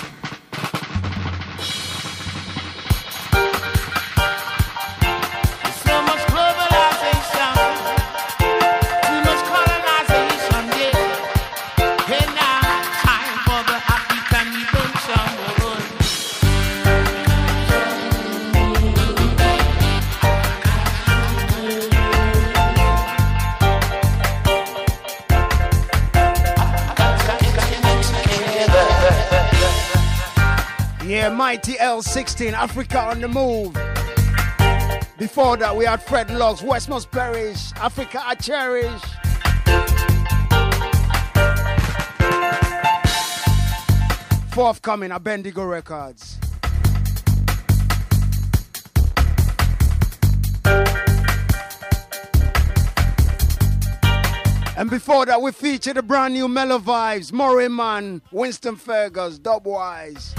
Yeah, Mighty L16, Africa on the Move. Before that, we had Fred Locks, West Must Perish, Africa I Cherish. Forthcoming, Bendigo Records. And before that, we featured the brand new Mellow Vibes, Murray Man, Winston Fergus, Dubwise.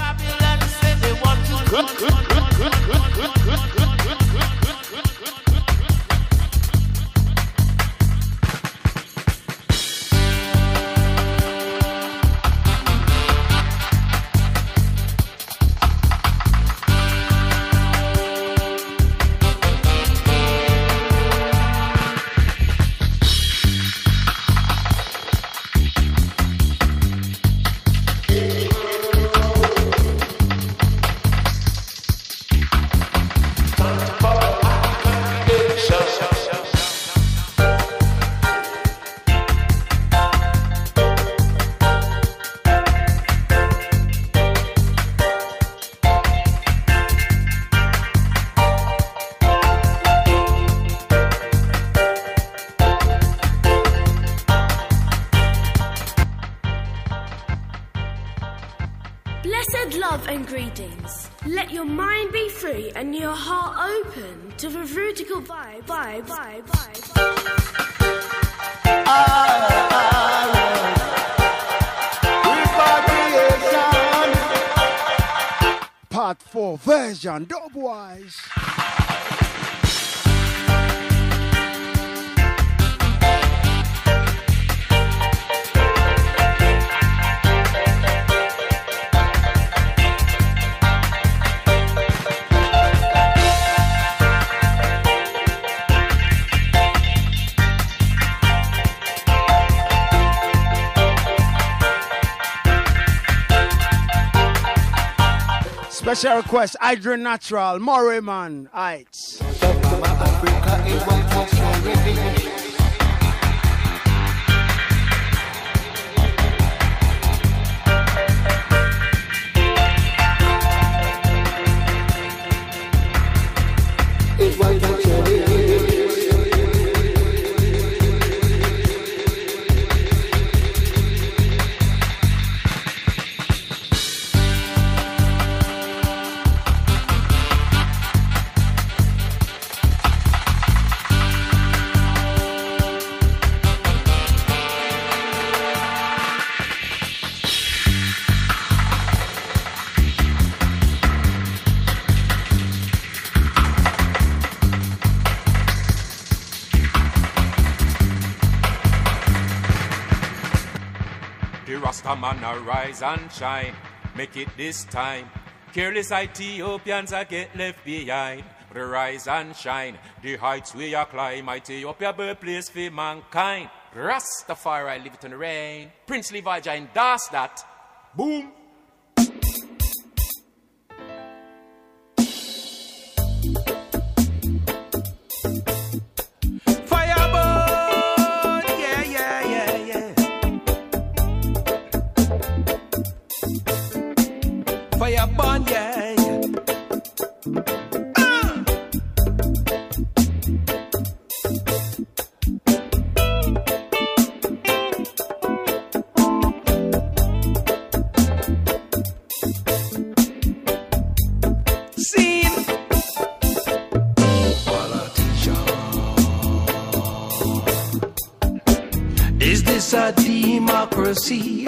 And your heart open to the vertical vibe. Part 4 version, Dubwise. Special request, Hydra Natural, Murray Man, Heights. Man, arise and shine, make it this time. Careless Ethiopians I get left behind. But rise and shine, the heights we are climb. Ethiopia birthplace for mankind. Rastafari live it in the rain. Prince Levi Giant does that. Boom. Fire burn, yeah, yeah. Scene. Is this a democracy?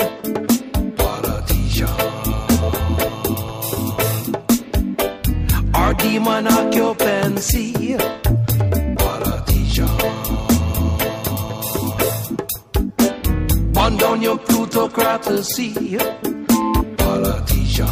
or demon occupancy. Politician. Burn down your plutocracy. Politician.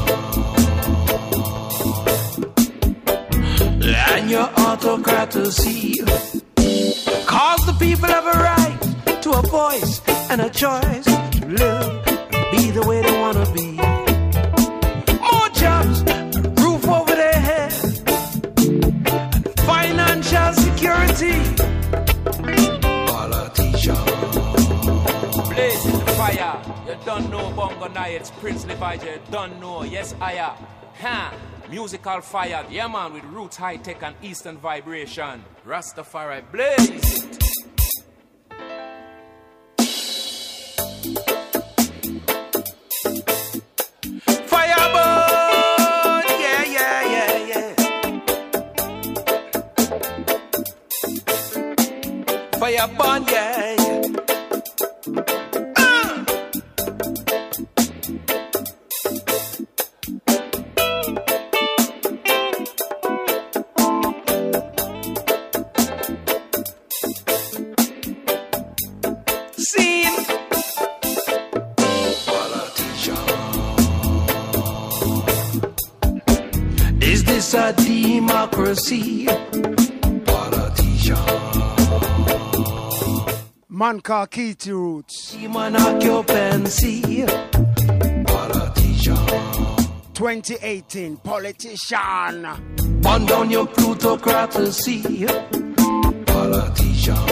And your autocracy. Cause the people have a right to a voice and a choice to live and be the way they wanna be. More jobs, a roof over their head, and financial security. Politician. Blazing the fire, you don't know Bongo Nights, Prince Leviger, you don't know, yes I am. Ha! Musical fire, yeah man, with roots, high tech and eastern vibration. Rastafari blaze it. Fire burn, yeah, yeah, yeah, yeah. Fire burn, yeah, yeah. A democracy. Politician. Man called Keith Roots. Demon occupancy. Politician. 2018 politician. Burn down your plutocracy. Politician.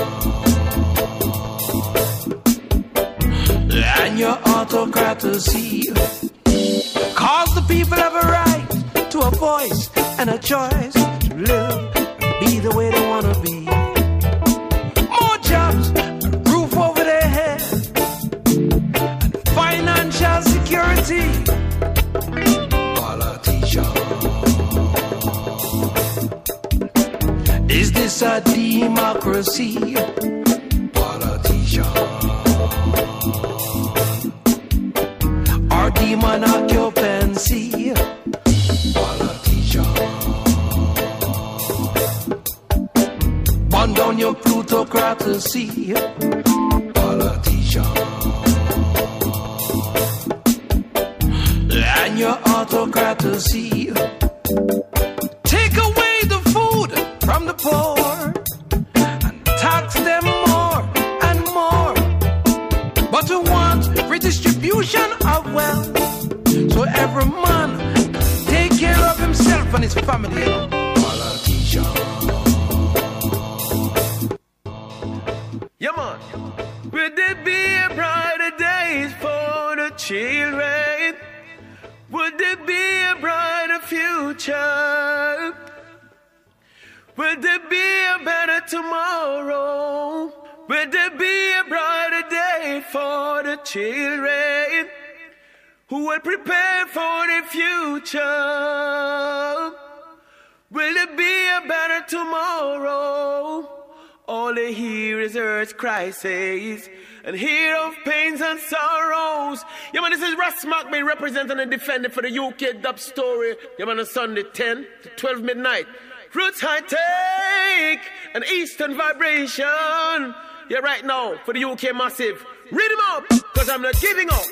And your autocracy. Cause the people have a right to a voice and a choice to live and be the way they wanna be. More jobs, a roof over their head, and financial security. Politician. Is this a democracy? Politician. Or demon occupancy? Burn down your plutocracy. Politician. And your autocracy. Take away the food from the poor and tax them more and more. But we want redistribution of wealth, so every man take care of himself and his family. Politician. Yeah, man. Will there be a brighter days for the children? Would there be a brighter future? Will there be a better tomorrow? Will there be a brighter day for the children who will prepare for the future? Will there be a better tomorrow? All they hear is earth's crisis and hear of pains and sorrows. Yeah, man, this is Ras Mackman representing and defending for the UK Dub Story. Yeah, man, on Sunday 10 to 12 midnight. Roots High Tech and Eastern Vibration. Yeah, right now for the UK Massive. Read them up, because I'm not giving up.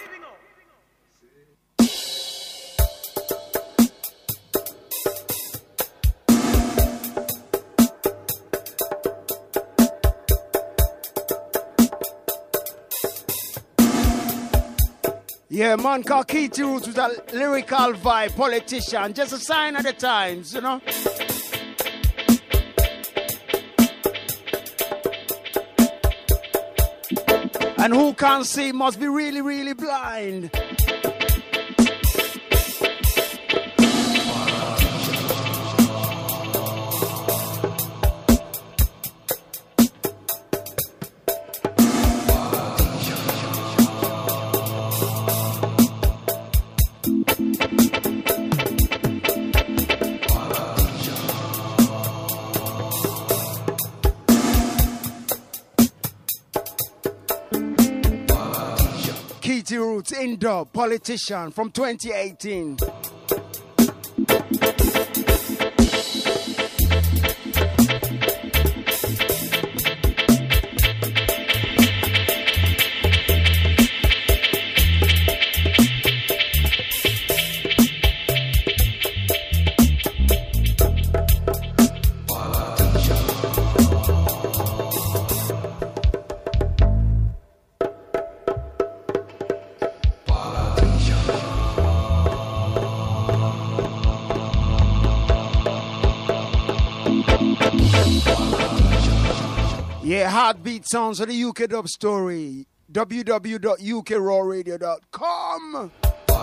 Yeah, man called Keith Roots with a lyrical vibe, politician, just a sign of the times, you know. And who can't see must be really, really blind. Roots in dub, politician from 2018. Yeah, heartbeat sounds of the UK Dub Story. www.ukrawradio.com.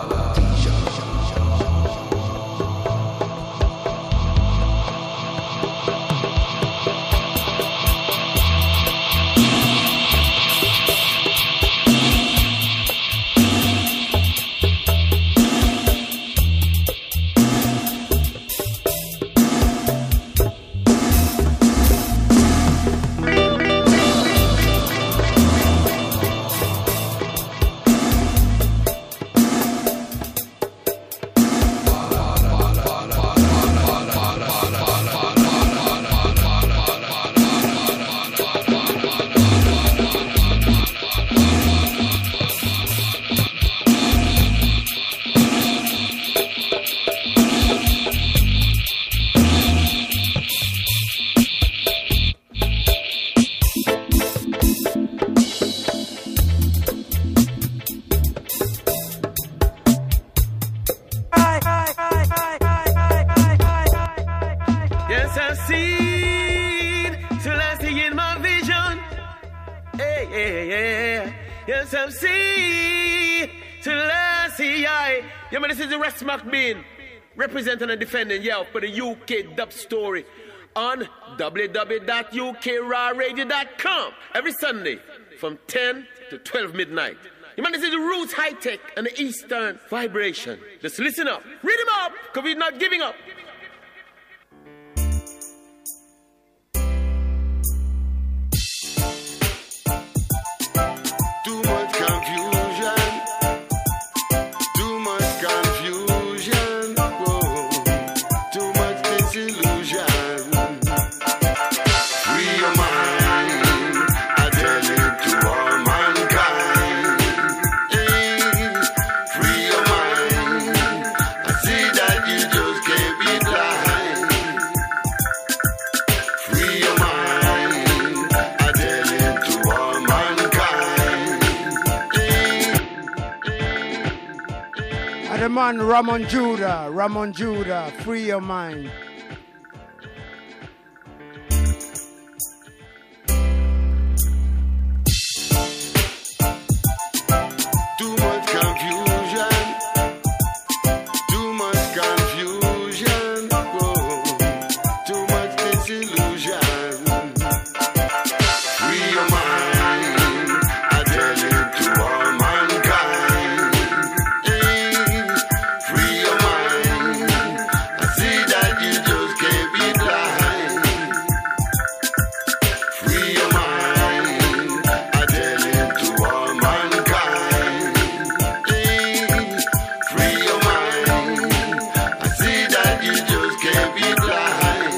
McBean representing and defending for the UK Dub Story on www.ukrawradio.com every Sunday from 10 to 12 midnight. This is the Roots High Tech and the Eastern Vibration. Just listen up, read them up, because we're not giving up. Too much confusion. The man Ramon Judah, free your mind. Too much confusion. Too much confusion. Whoa. Too much disillusion. Free your mind. I tell it to all mankind. Free your mind. I see that you just can't be blind. Free your mind. I tell it to all mankind. Free your mind. I see that you just can't be blind.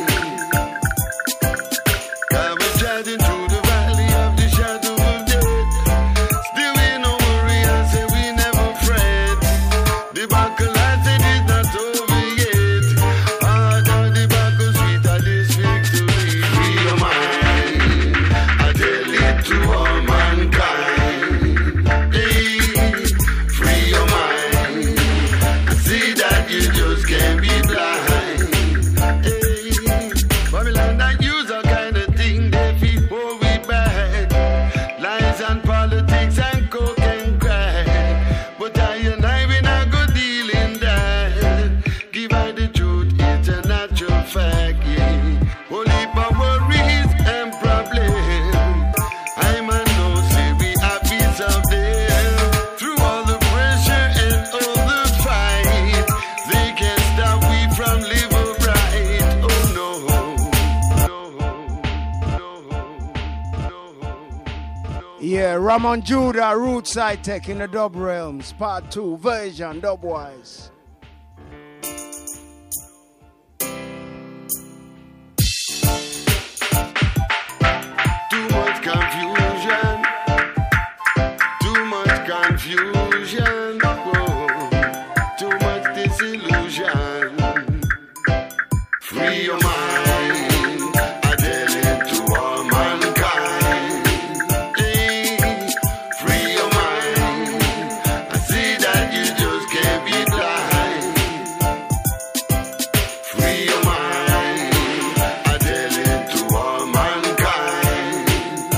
I've been treading through the valley of the shadow of death. Still we no worry, I say we never fret. The battle I said is not over yet. Hard on the battle, sweet at this victory. Free your mind. I tell it to all mankind. Free your mind. I see that you just can't be blind. Babylon that use all kind of thing they feed for we back. Lies and politics and coke and crack. But I and I we not go deal in that. Give I the truth, it's a natural fact, yeah. Only for worries and problems. I man know see we happy someday. Through all the pressure and all the fight, they can't stop we from living right. Oh no. Yeah, Ramon Judah, Roots High Tech in the Dub Realms, Part 2, version, Dubwise. Too much confusion. Too much confusion. Whoa. Too much disillusion. Free your mind. I tell it to all mankind. Free your mind. I see that you just can't be blind. Free your mind. I tell it to all mankind.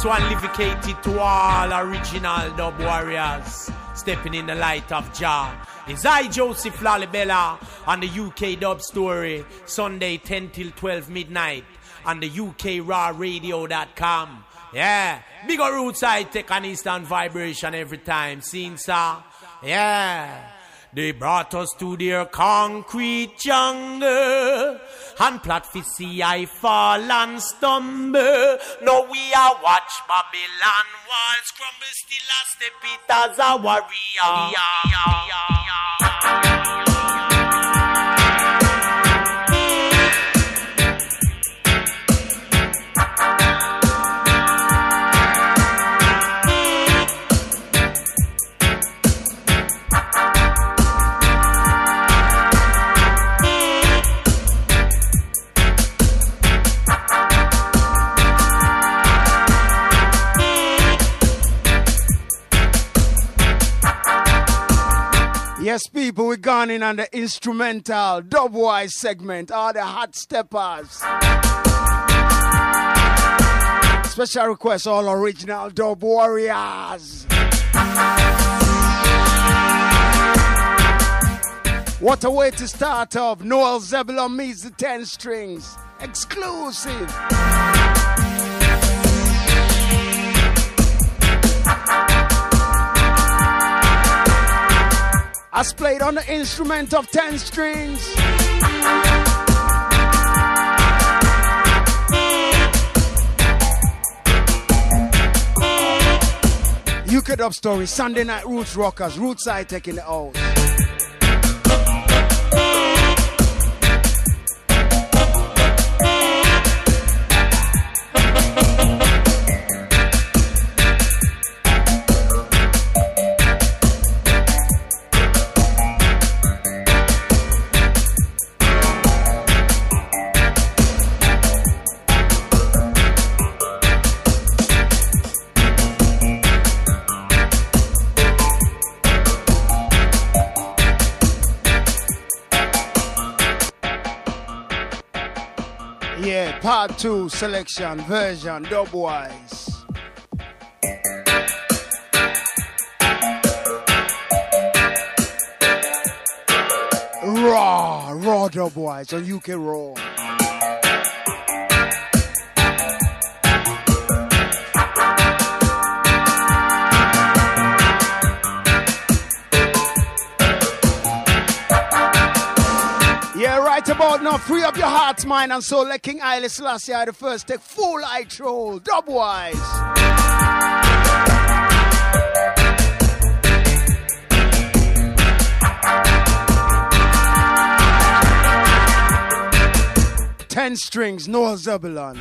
This one dedicated to all original dub warriors stepping in the light of Jah. It's I, Joseph Lalibela, on the UK Dub Story, Sunday 10 till 12 midnight on the UKRawRadio.com. Yeah, bigger Roots High Tech and Eastern Vibration every time. Seen, sir? Yeah. They brought us to their concrete jungle and plot for see I fall and stumble. Now we are watch Babylon walls crumble, still a step it as a warrior. Yes, people, we're gone in on the instrumental, dubwise segment, all the hot steppers. Special request, all original dub warriors. What a way to start off. Noel Zebulon meets the 10 strings. Exclusive. As played on the instrument of 10 strings. UK Dub Story, Sunday Night Roots Rockers, Roots High Tech in the house. Yeah, part 2 selection version, dubwise. Raw dubwise on UK Raw. Right about now, free up your hearts, mind, and soul. Let King Haile Selassie the first take full eye troll, dubwise. Ten strings, Noel Zebulon.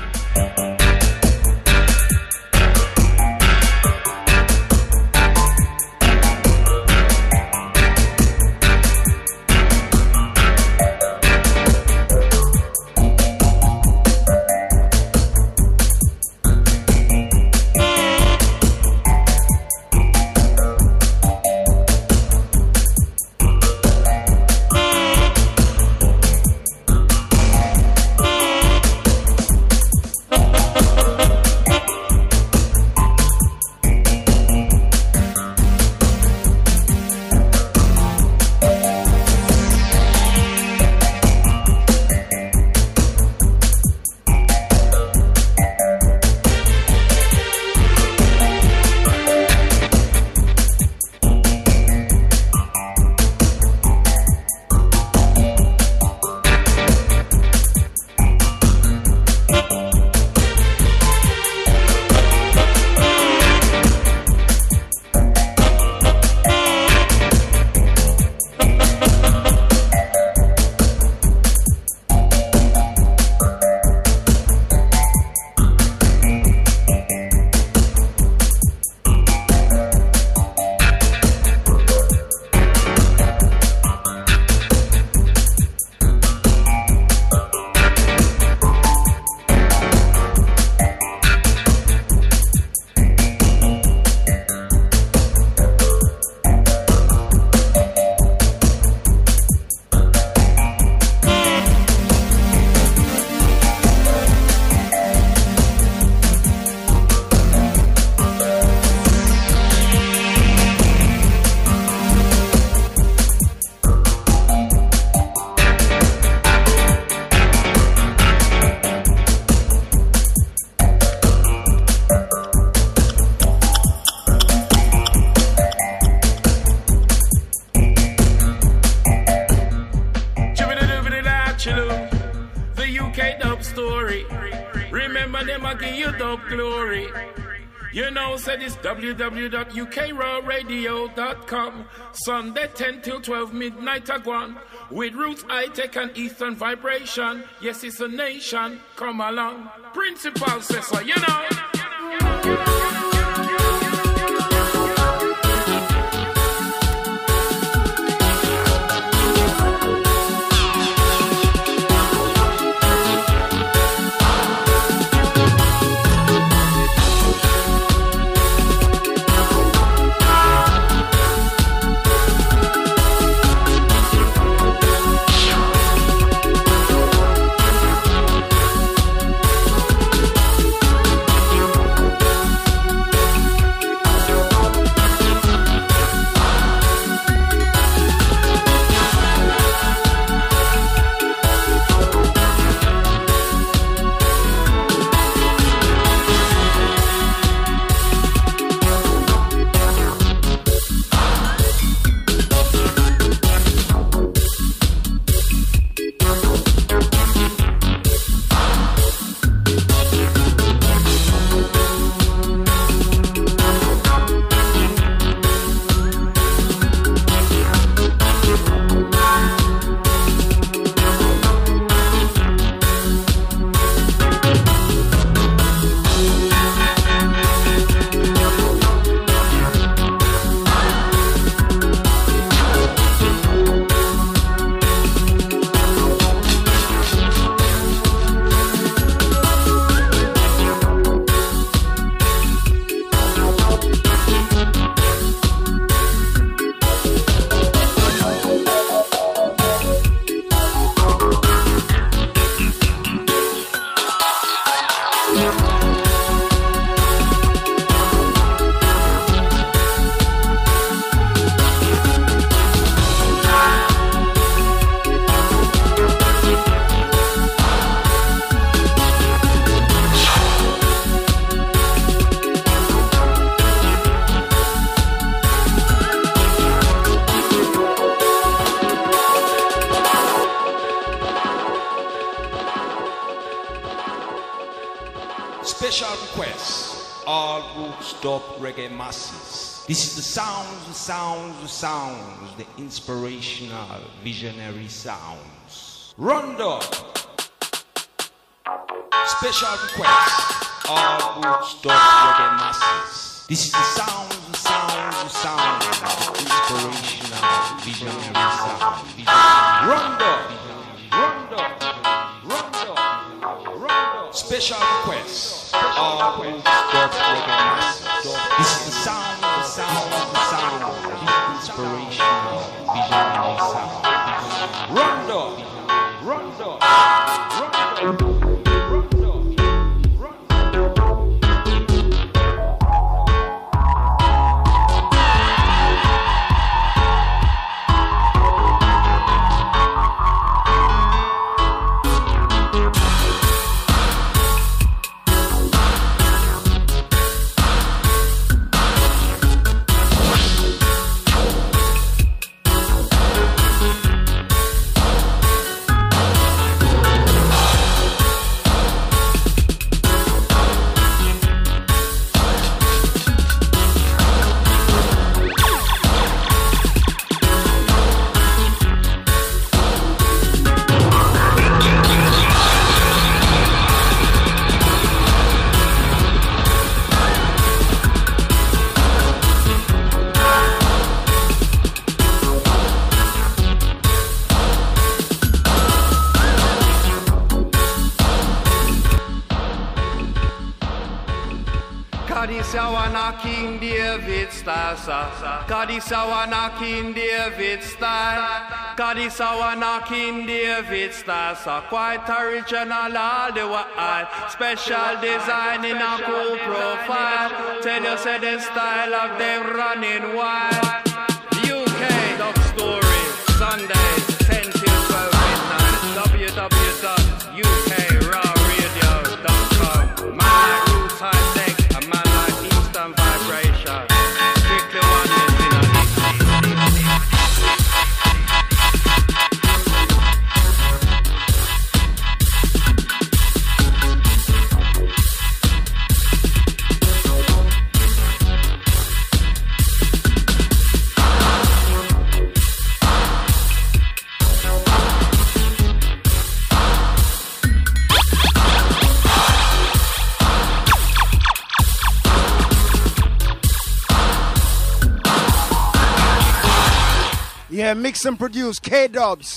story. Remember them, I give you the glory. You know, said it's www.ukrawradio.com. Sunday 10 till 12 midnight again. With Roots High Tech and Eastern Vibration. Yes, it's a nation. Come along. Principal says so, you know. This is the sounds, the inspirational, visionary sounds. Rondo. Special request, all Woodstock reggae masses. This is the sounds, the inspirational, visionary sounds. Rondo. Special request, all Woodstock reggae masses. This is the sound, the inspirational, visionary sound. Rondo. King David style, Kadisawana King David style, Kadisawana King David style, quite original all the while, special design in a cool profile. Tell you say the style of them running wild. UK Dub Story, Sundays 10 till 12 midnight. www.ukrawradio.com. Man like Roots High Tech, a man like Eastern Vibration. Strictly one in Yeah, mix and produce K-Dubs.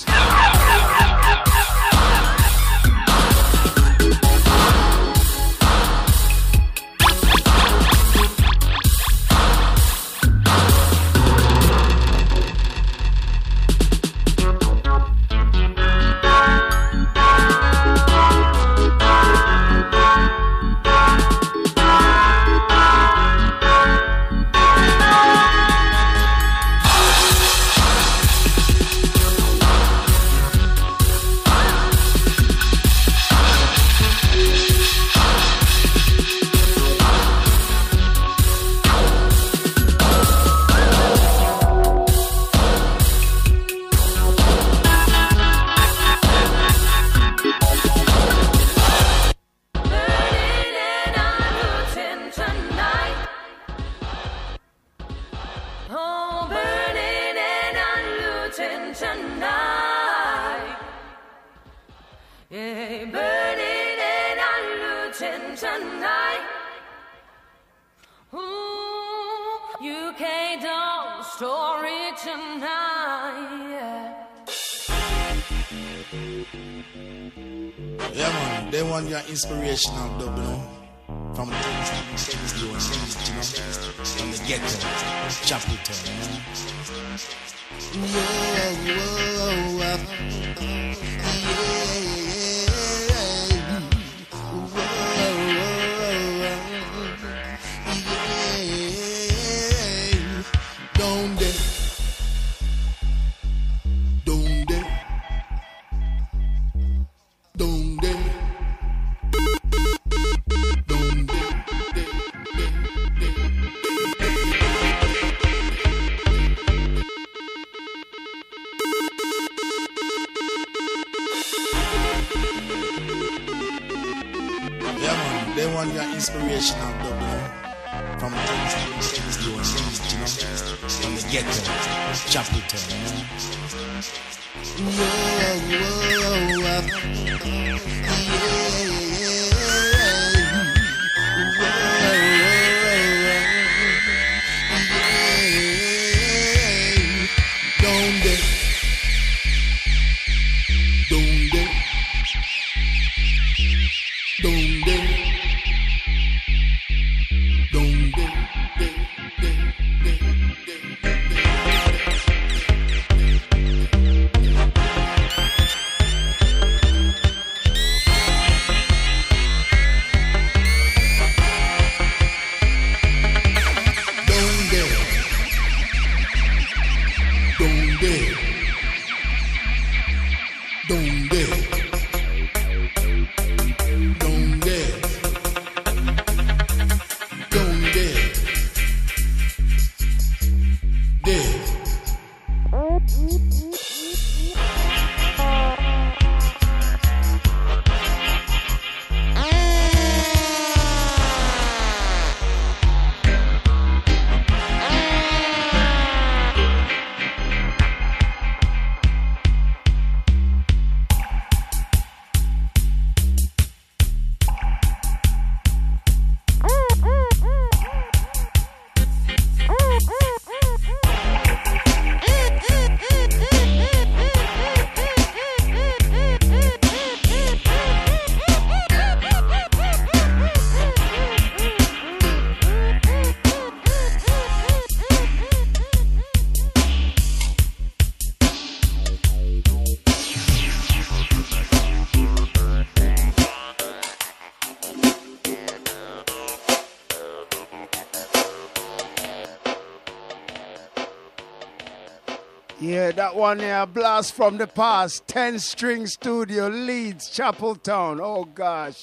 Inspirational dub, you know, from the ghetto, Chapeltown, you inspirational dub, you know, from the ghetto, Chapeltown, Yeah, that one there, Blast from the Past, 10 String Studio, Leeds, Chapeltown. Oh, gosh.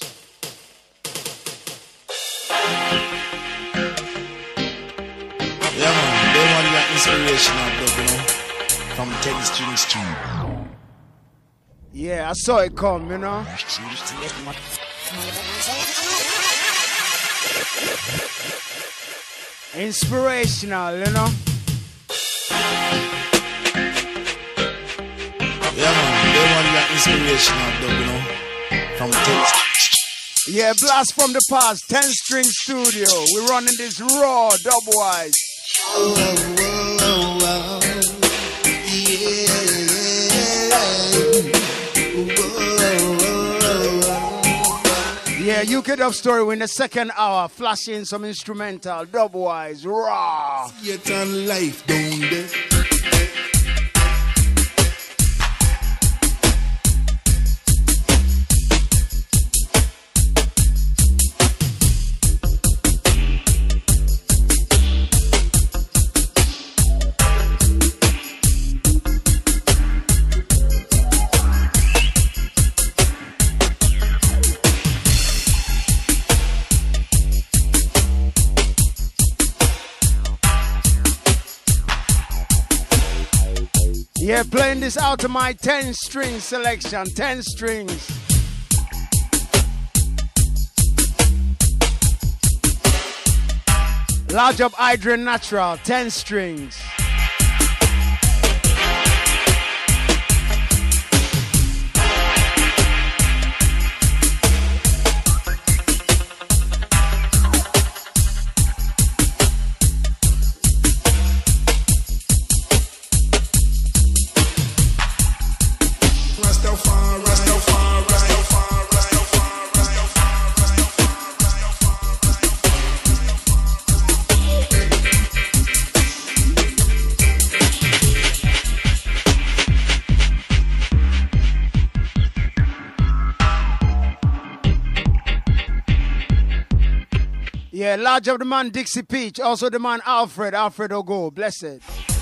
Yeah, man, they want your inspirational dub, you know, from 10 String Studio. Yeah, I saw it come, you know. Inspirational, you know. Yeah, man, they want your inspirational dub, you know, from 10. Yeah, Blast from the Past, 10 String Studio. We're running this raw, dub-wise. Oh, oh, oh, oh, yeah. UK Dub Story, we're in the second hour, flashing some instrumental, dub-wise, raw. Yet on life, don't they? Yeah, playing this out of my 10-string selection, 10 strings. Large up Adrian Natural, 10 strings. Yeah, large of the man Dixie Peach, also the man Alfred Ogo, blessed.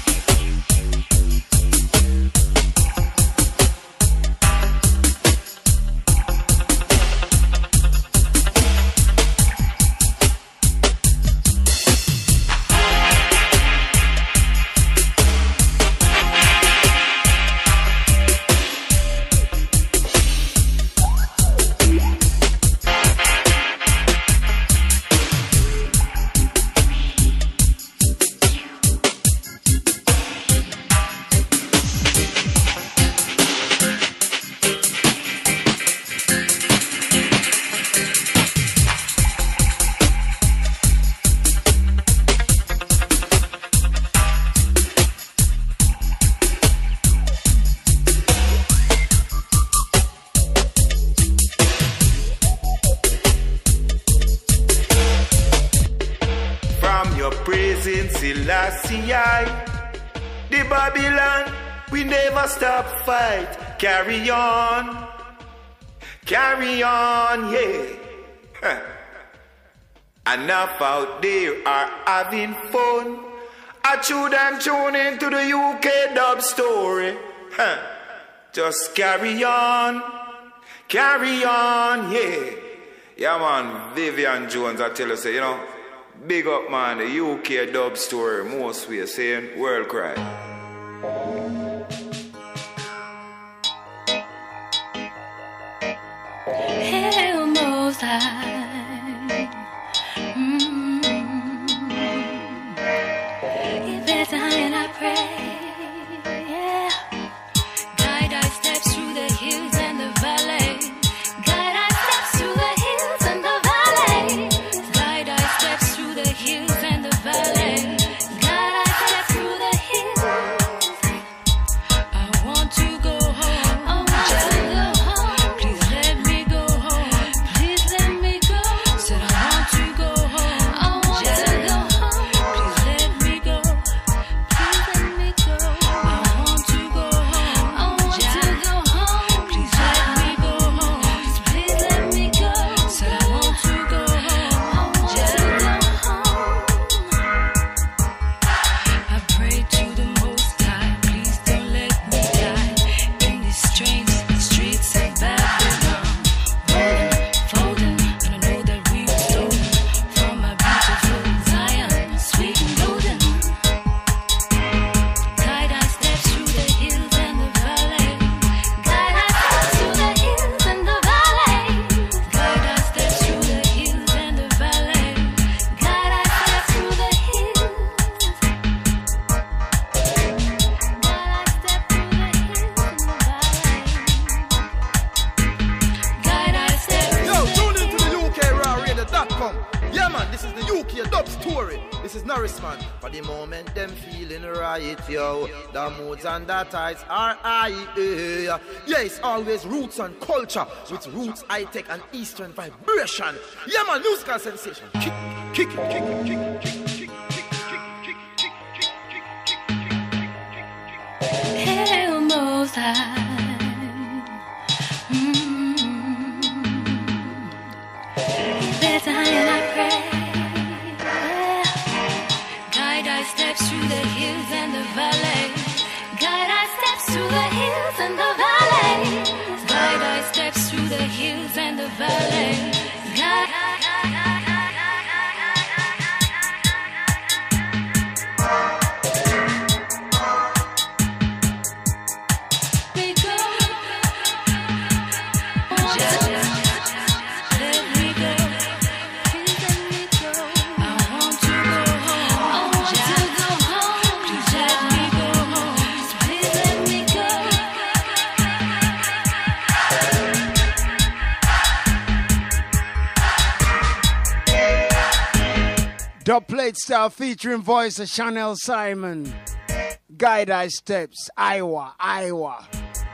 The Babylon, we never stop fight. Carry on, yeah. Enough out there are having fun. I chew them tune into the UK Dub Story. Just carry on, yeah. Yeah, man, Vivian Jones, I tell you, say, you know, big up, man, the UK Dub Story, most we are saying, world cry. Hail Most High. If there's a high and I pray, yeah. Guide our steps through the hills and the valley. Guide our steps through the hills and the valley. Guide our steps through the hills and the valley. Guide our steps through the hills. I want to go home. I want to go home. Please let me go home. This is Norrisman. For the moment, them feeling right, yo. The moods and the tides are high. Yeah, it's always roots and culture with roots, high-tech and eastern vibration. Yeah, man, musical sensation. Kick, kick, kick, kick, kick, kick. Hail Most High. Better and I pray. Guide our steps through the hills and the valleys. Guide our steps through the hills and the valleys. Guide our steps through the hills and the valleys. Guide. Dub plate style featuring voice of Chanel Simon. Guide Thy Steps, Iowa, Iowa.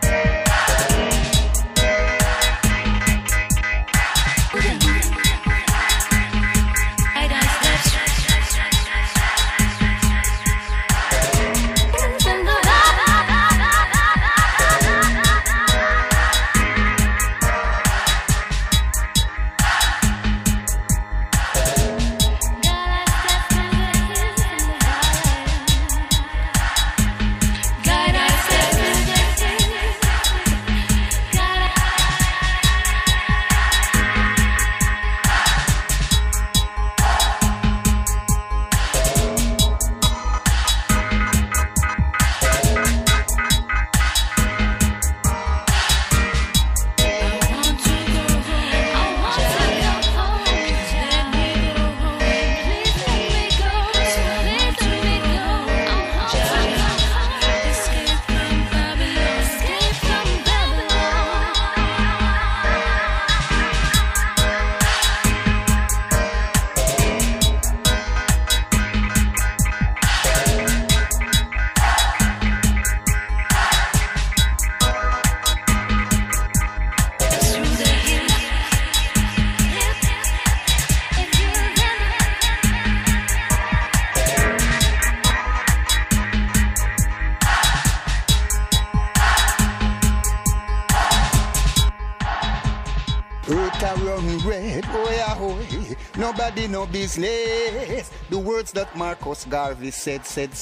Nobody no business. The words that Marcus Garvey said.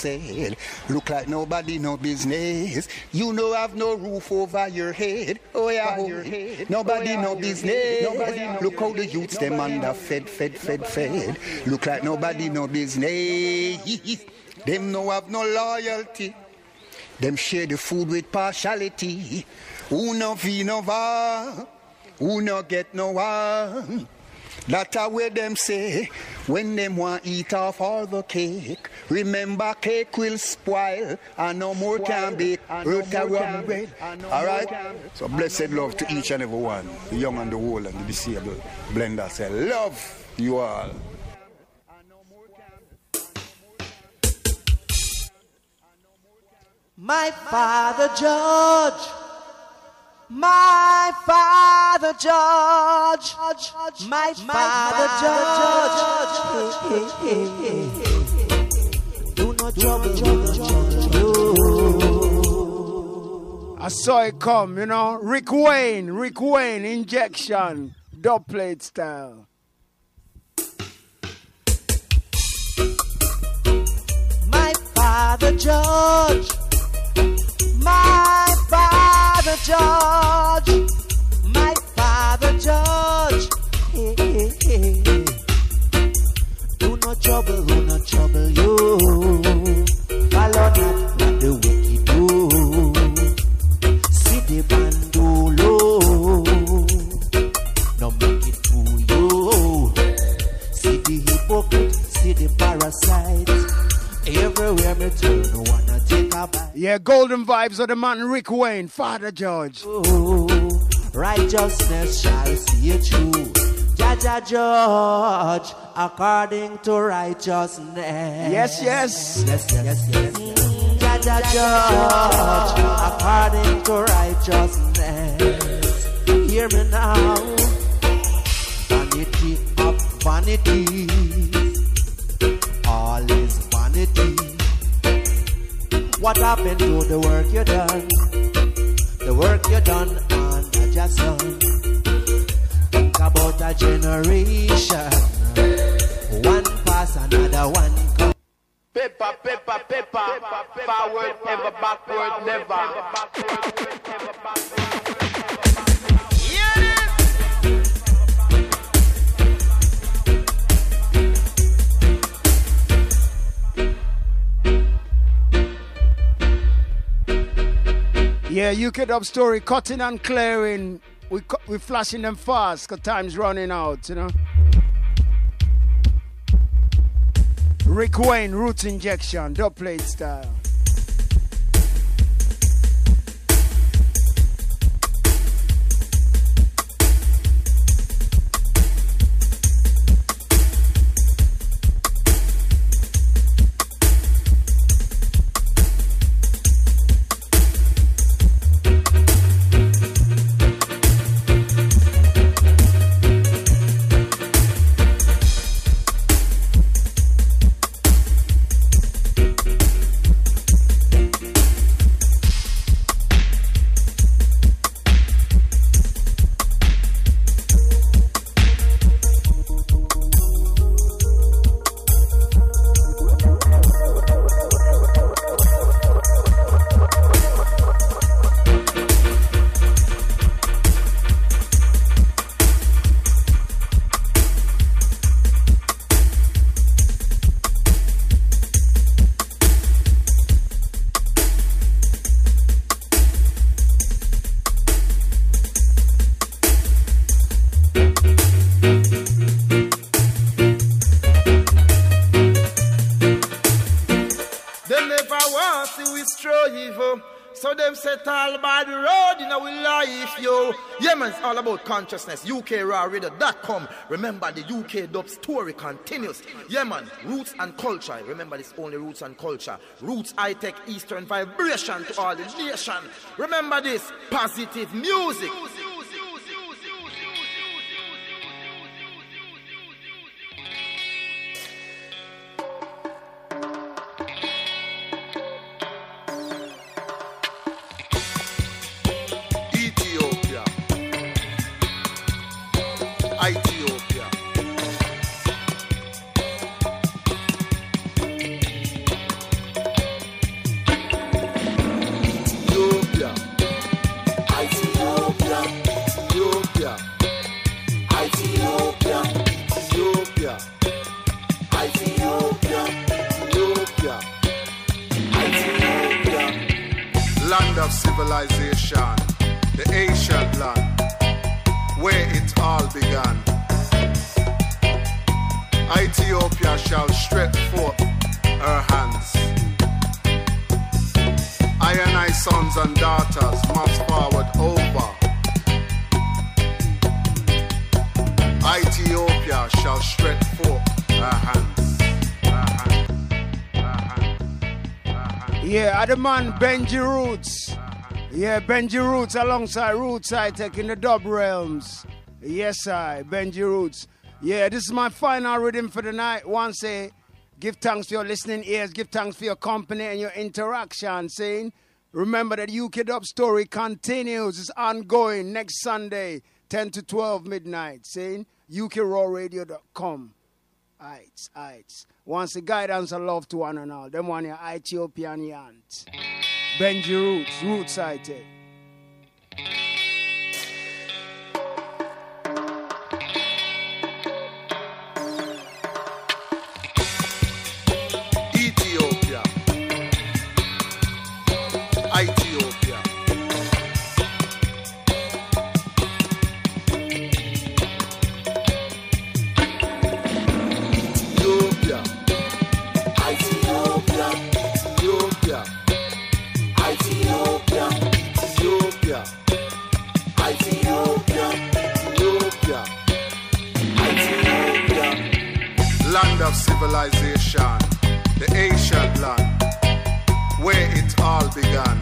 Look like nobody no business. You know have no roof over your head. Oh yeah, nobody no business. Look how the youths them under fed. Look like nobody no business. Them no have no loyalty. Them share the food with partiality. Who no fee no va? Who no get no one? That's what them say when them want eat off all the cake. Remember, cake will spoil and no more can bake. Alright? So blessed love to each and every one, the young and the old and the disabled. Blender say, love you all. My Father George. My Father George, my Father George, do not trouble. I saw it come, you know. Rick Wayne, injection, dub plate style. My Father George, my Father George, my Father George, do not trouble you. Follow not what the wicked do. See the bandolo, no make it fool you. See the hypocrite, see the parasite. Everywhere me turn, wanna take a bite. Yeah, golden vibes of the man Rick Wayne, Father George. Righteousness shall see you through. Jah Jaja judge according to righteousness. Yes, yes. Yes, yes, yes. Jaja judge according to righteousness. Hear me now. Vanity of vanity. All is vanity. What happened to the work you done? The work you done under your son. Think about a generation. One pass, another one come. Paper, paper, paper. Forward, ever backward, never. Yeah, UK Dub Story, cutting and clearing. We flashing them fast because time's running out, you know. Rick Wayne, Roots Injection, dub plate style. All about consciousness. UKRawRadio.com. Remember, the UK Dub Story continues. Yeah, man. Roots and culture. Remember, this only roots and culture. Roots, high-tech, Eastern vibration to all the nation. Remember this. Positive music. Civilization, the ancient land, where it all began. Ethiopia shall stretch forth her hands. I and I sons and daughters march forward over. Ethiopia shall stretch forth her hands. Yeah, the man Benji Roots. Yeah, Benji Roots alongside Roots High-Tech in the dub realms. Yes, Benji Roots. Yeah, this is my final rhythm for the night. Once say, give thanks for your listening ears, give thanks for your company and your interaction. Saying, remember that UK Dub Story continues, it's ongoing next Sunday, 10 to 12 midnight. Saying, UKRawRadio.com. Aight. Once the guidance and love to one and all. Them one your Ethiopian yant. Benji Roots, Roots High-Tech. Ethiopia. Ethiopia. Ethiopia. Ethiopia. Ethiopia. civilization, the ancient land, where it all began.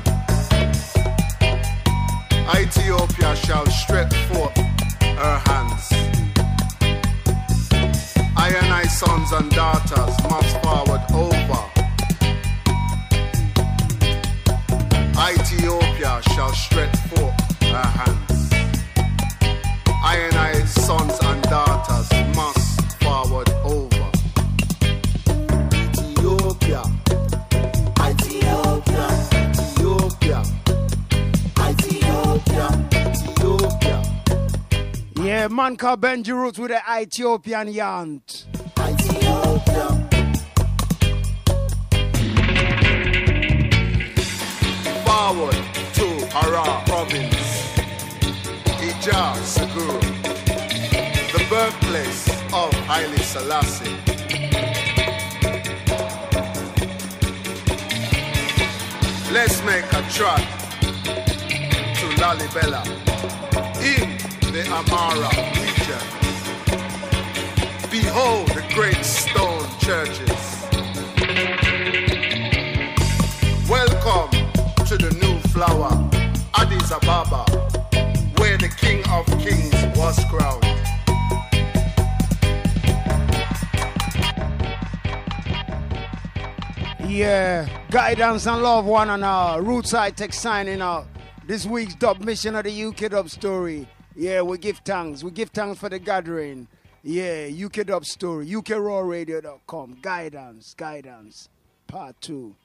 Ethiopia shall stretch forth her hands. I and I sons and daughters must forward over. Ethiopia shall stretch forth her hands. I and I sons and daughters must forward over. Ethiopia, Ethiopia, Ethiopia, Ethiopia. Yeah, man called Benji Roots with the Ethiopian yant. Ethiopia. Forward to Hara province, Ija Seguru, the birthplace of Haile Selassie. Let's make a trot to Lalibela in the Amara region. Behold the great stone churches. Welcome to the new flower, Addis Ababa, where the King of Kings was crowned. Yeah, guidance and love one and all. Roots High Tech signing out. This week's dub mission of the UK Dub Story. Yeah, we give thanks. We give thanks for the gathering. Yeah, UK Dub Story. UKRawRadio.com. Guidance. Part 2.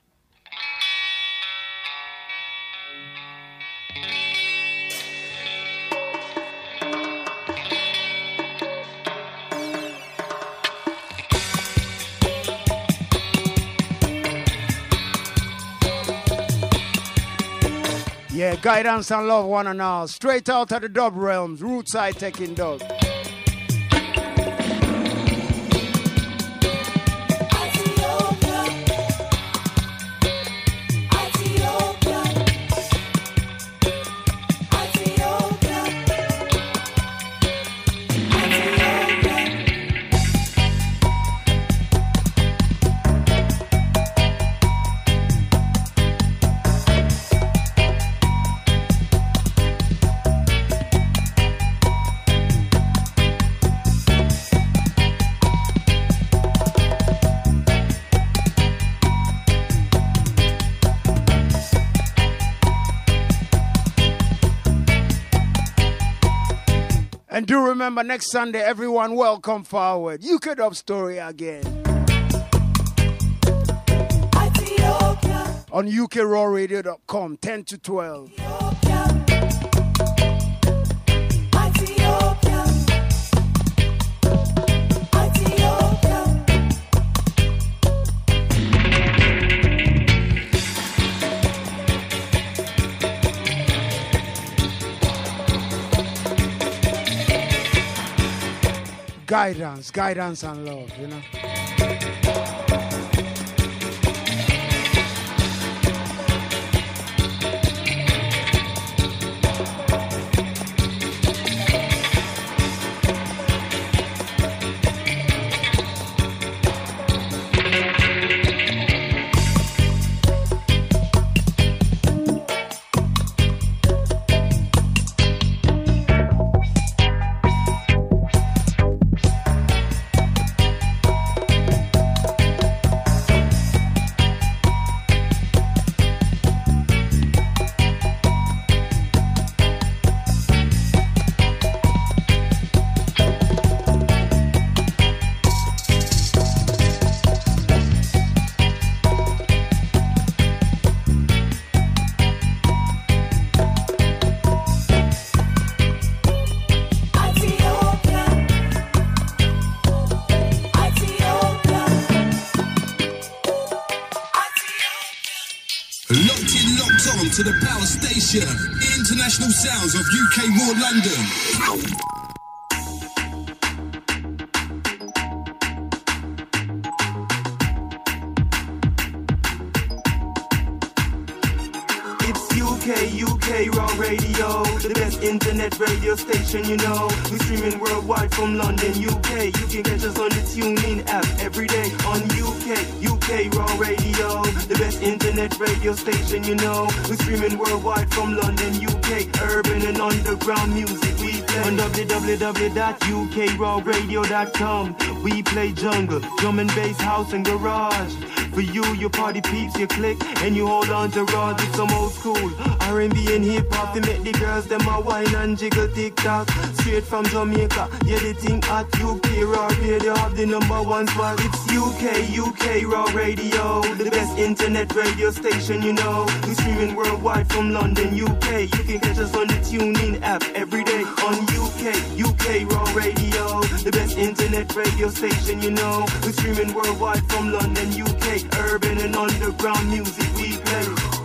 Yeah, guidance and love one and all. Straight out of the dub realms. Roots High Tech in dub. And do remember, next Sunday, everyone welcome forward. UK Dub Story again. On UKRawRadio.com, 10 to 12. Guidance and love, you know. To the power station, international sounds of UK Raw London. It's UK Raw Radio, the the best internet radio station, you know. We streaming worldwide from London, UK. You can catch us on the TuneIn app every day on UK Raw Radio, the best internet radio station, you know. We streaming worldwide from London, UK. Urban and underground music we play on www.ukrawradio.com. We play jungle, drum and bass, house and garage. For you, your party peeps, you click and you hold on to rods with some old school R&B and hip hop to make the girls them a wine and jiggle TikTok. Straight from Jamaica, yeah, the thing at UK Raw Radio have the #1 spot. It's UK Raw Radio, the best internet radio station, you know. We streaming worldwide from London, UK. You can catch us on the TuneIn app every day on UK Raw Radio, the best internet radio station, you know. We streaming worldwide from London, UK. Urban and underground music we play.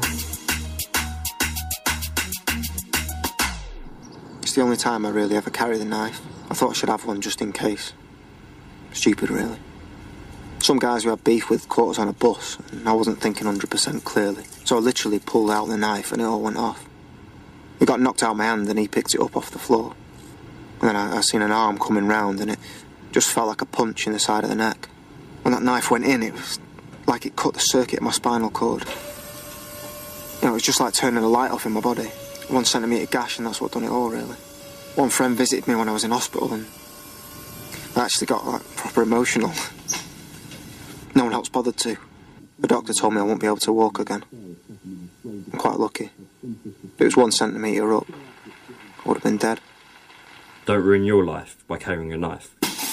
It's the only time I really ever carry the knife. I thought I should have one just in case. Stupid, really. Some guys who had beef with caught us on a bus, and I wasn't thinking 100% clearly. So I literally pulled out the knife and it all went off. It got knocked out of my hand and he picked it up off the floor. And then I seen an arm coming round and it just felt like a punch in the side of the neck. When that knife went in, it was like it cut the circuit of my spinal cord. You know, it was just like turning a light off in my body. 1 centimetre gash, and that's what done it all, really. One friend visited me when I was in hospital, and I actually got, like, proper emotional. No one else bothered to. The doctor told me I won't be able to walk again. I'm quite lucky. If it was 1 centimetre up, I would have been dead. Don't ruin your life by carrying a knife.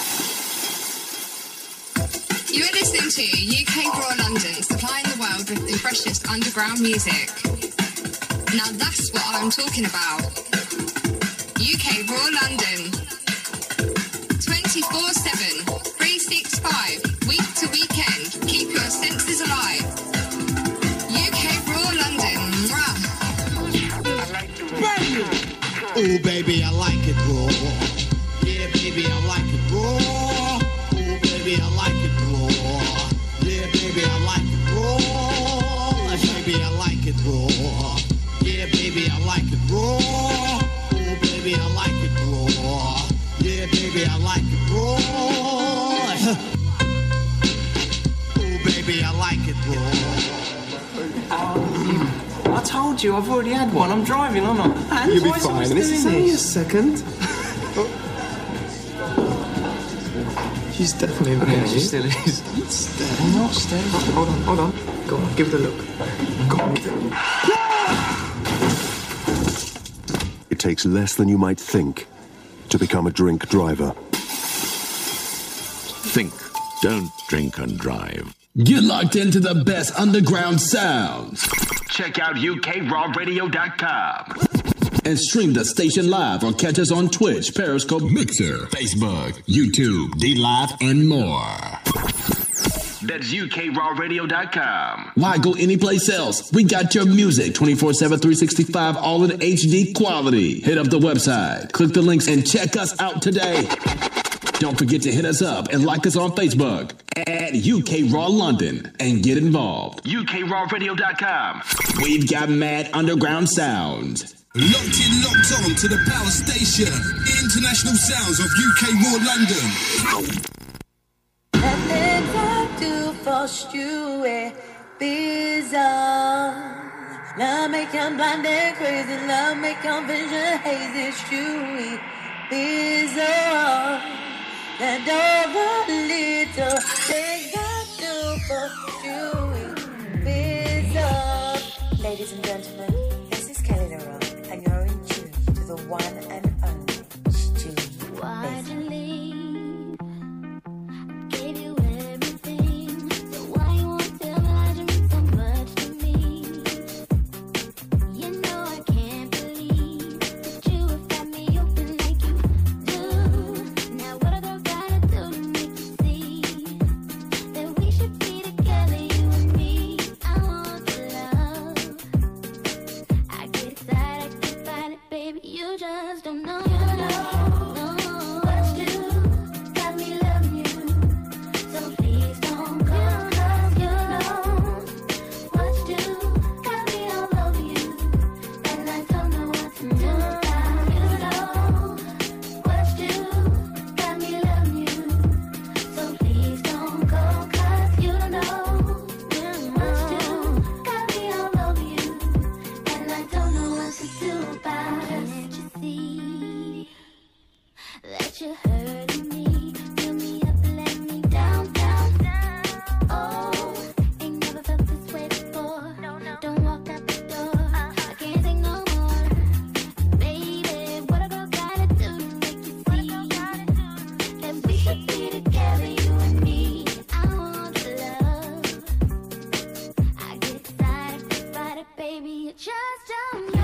You are listening to UK Raw London, supplying the world with the freshest underground music. Now that's what I'm talking about. UK Raw London. 24/7, 365, week to weekend. Keep your senses alive. UK Raw London. Mwah. Oh, baby, I like it raw. Yeah, baby, I like it raw. Oh, baby, I like it raw. Yeah, baby, I like it raw. Baby, I like it raw. Yeah, baby, I like it raw. Oh, baby, I like it raw. Yeah, baby, I like it raw. Oh, baby, I like it raw. I told you, I've already had one. I'm driving, I'm not. And you'll be fine. It's only a second. She's definitely the Yeah, she still is. Steady. Not steady. Hold on. Go on, give it a look. Go on, give it a look. It takes less than you might think to become a drink driver. Think, don't drink and drive. Get locked into the best underground sounds. Check out ukrawradio.com. And stream the station live or catch us on Twitch, Periscope, Mixer, Facebook, YouTube, D-Live, and more. That's ukrawradio.com. Why go anyplace else? We got your music 24/7, 365, all in HD quality. Hit up the website, click the links, and check us out today. Don't forget to hit us up and like us on Facebook at UK Raw London and get involved. ukrawradio.com. We've got mad underground sounds. Locked in, locked on to the power station. International sounds of UK Raw London. The things I do for you is bizarre. Love make you blind and crazy. Love make your vision hazy. It's true, bizarre. And all the little things I do for you is bizarre. Ladies and gentlemen, this is Kelly Leroy, and you're in tune to the one and only Stu. Why'd you leave? I gave you everything. So why you won't tell me that you mean so much to me? You know I can't believe that you have got me open like you do. Now what I gotta do to make you see that we should be together, you and me? I want the love. I get excited, I can find it, baby. You just don't know. you're hurting me. Fill me up and let me down, down, down. Oh, ain't never felt this way before. Don't walk out the door. I can't take no more. Baby, what a girl gotta do to make you see that we should be together, you and me. I want the love. I get excited about it, baby. You just don't know.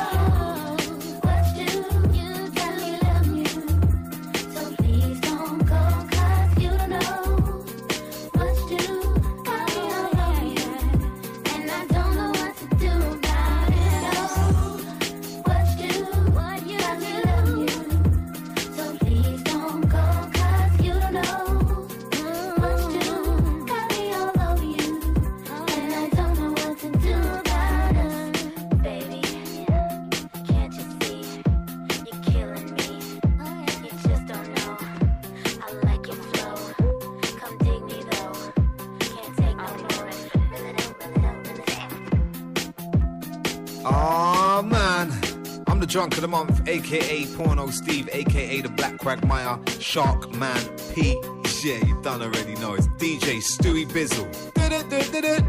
Drunk of the month, aka Porno Steve, aka the Black Quagmire, Shark Man P. Yeah, you done already know. It's DJ Stewie Bizzle. Did it.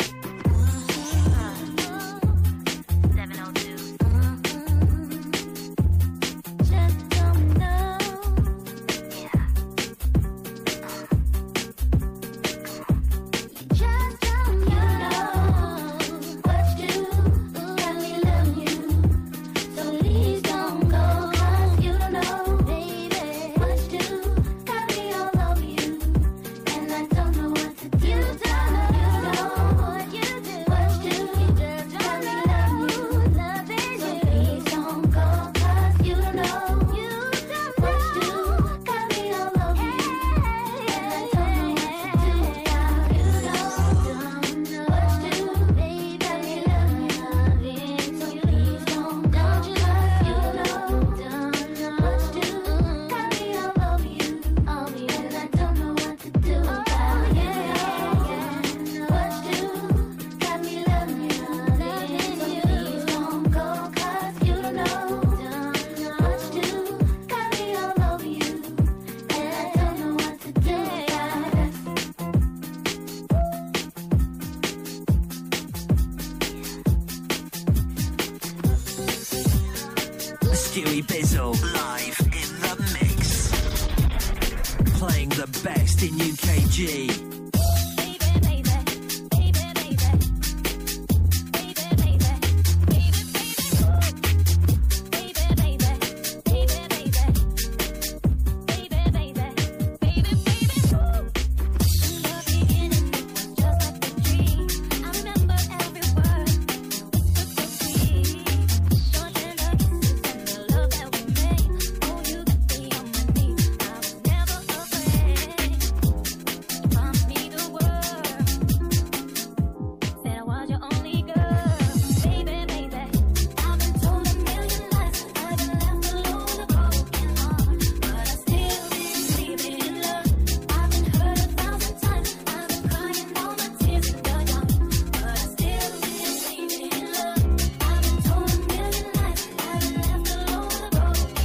Stewie Bizzle live in the mix, playing the best in UKG.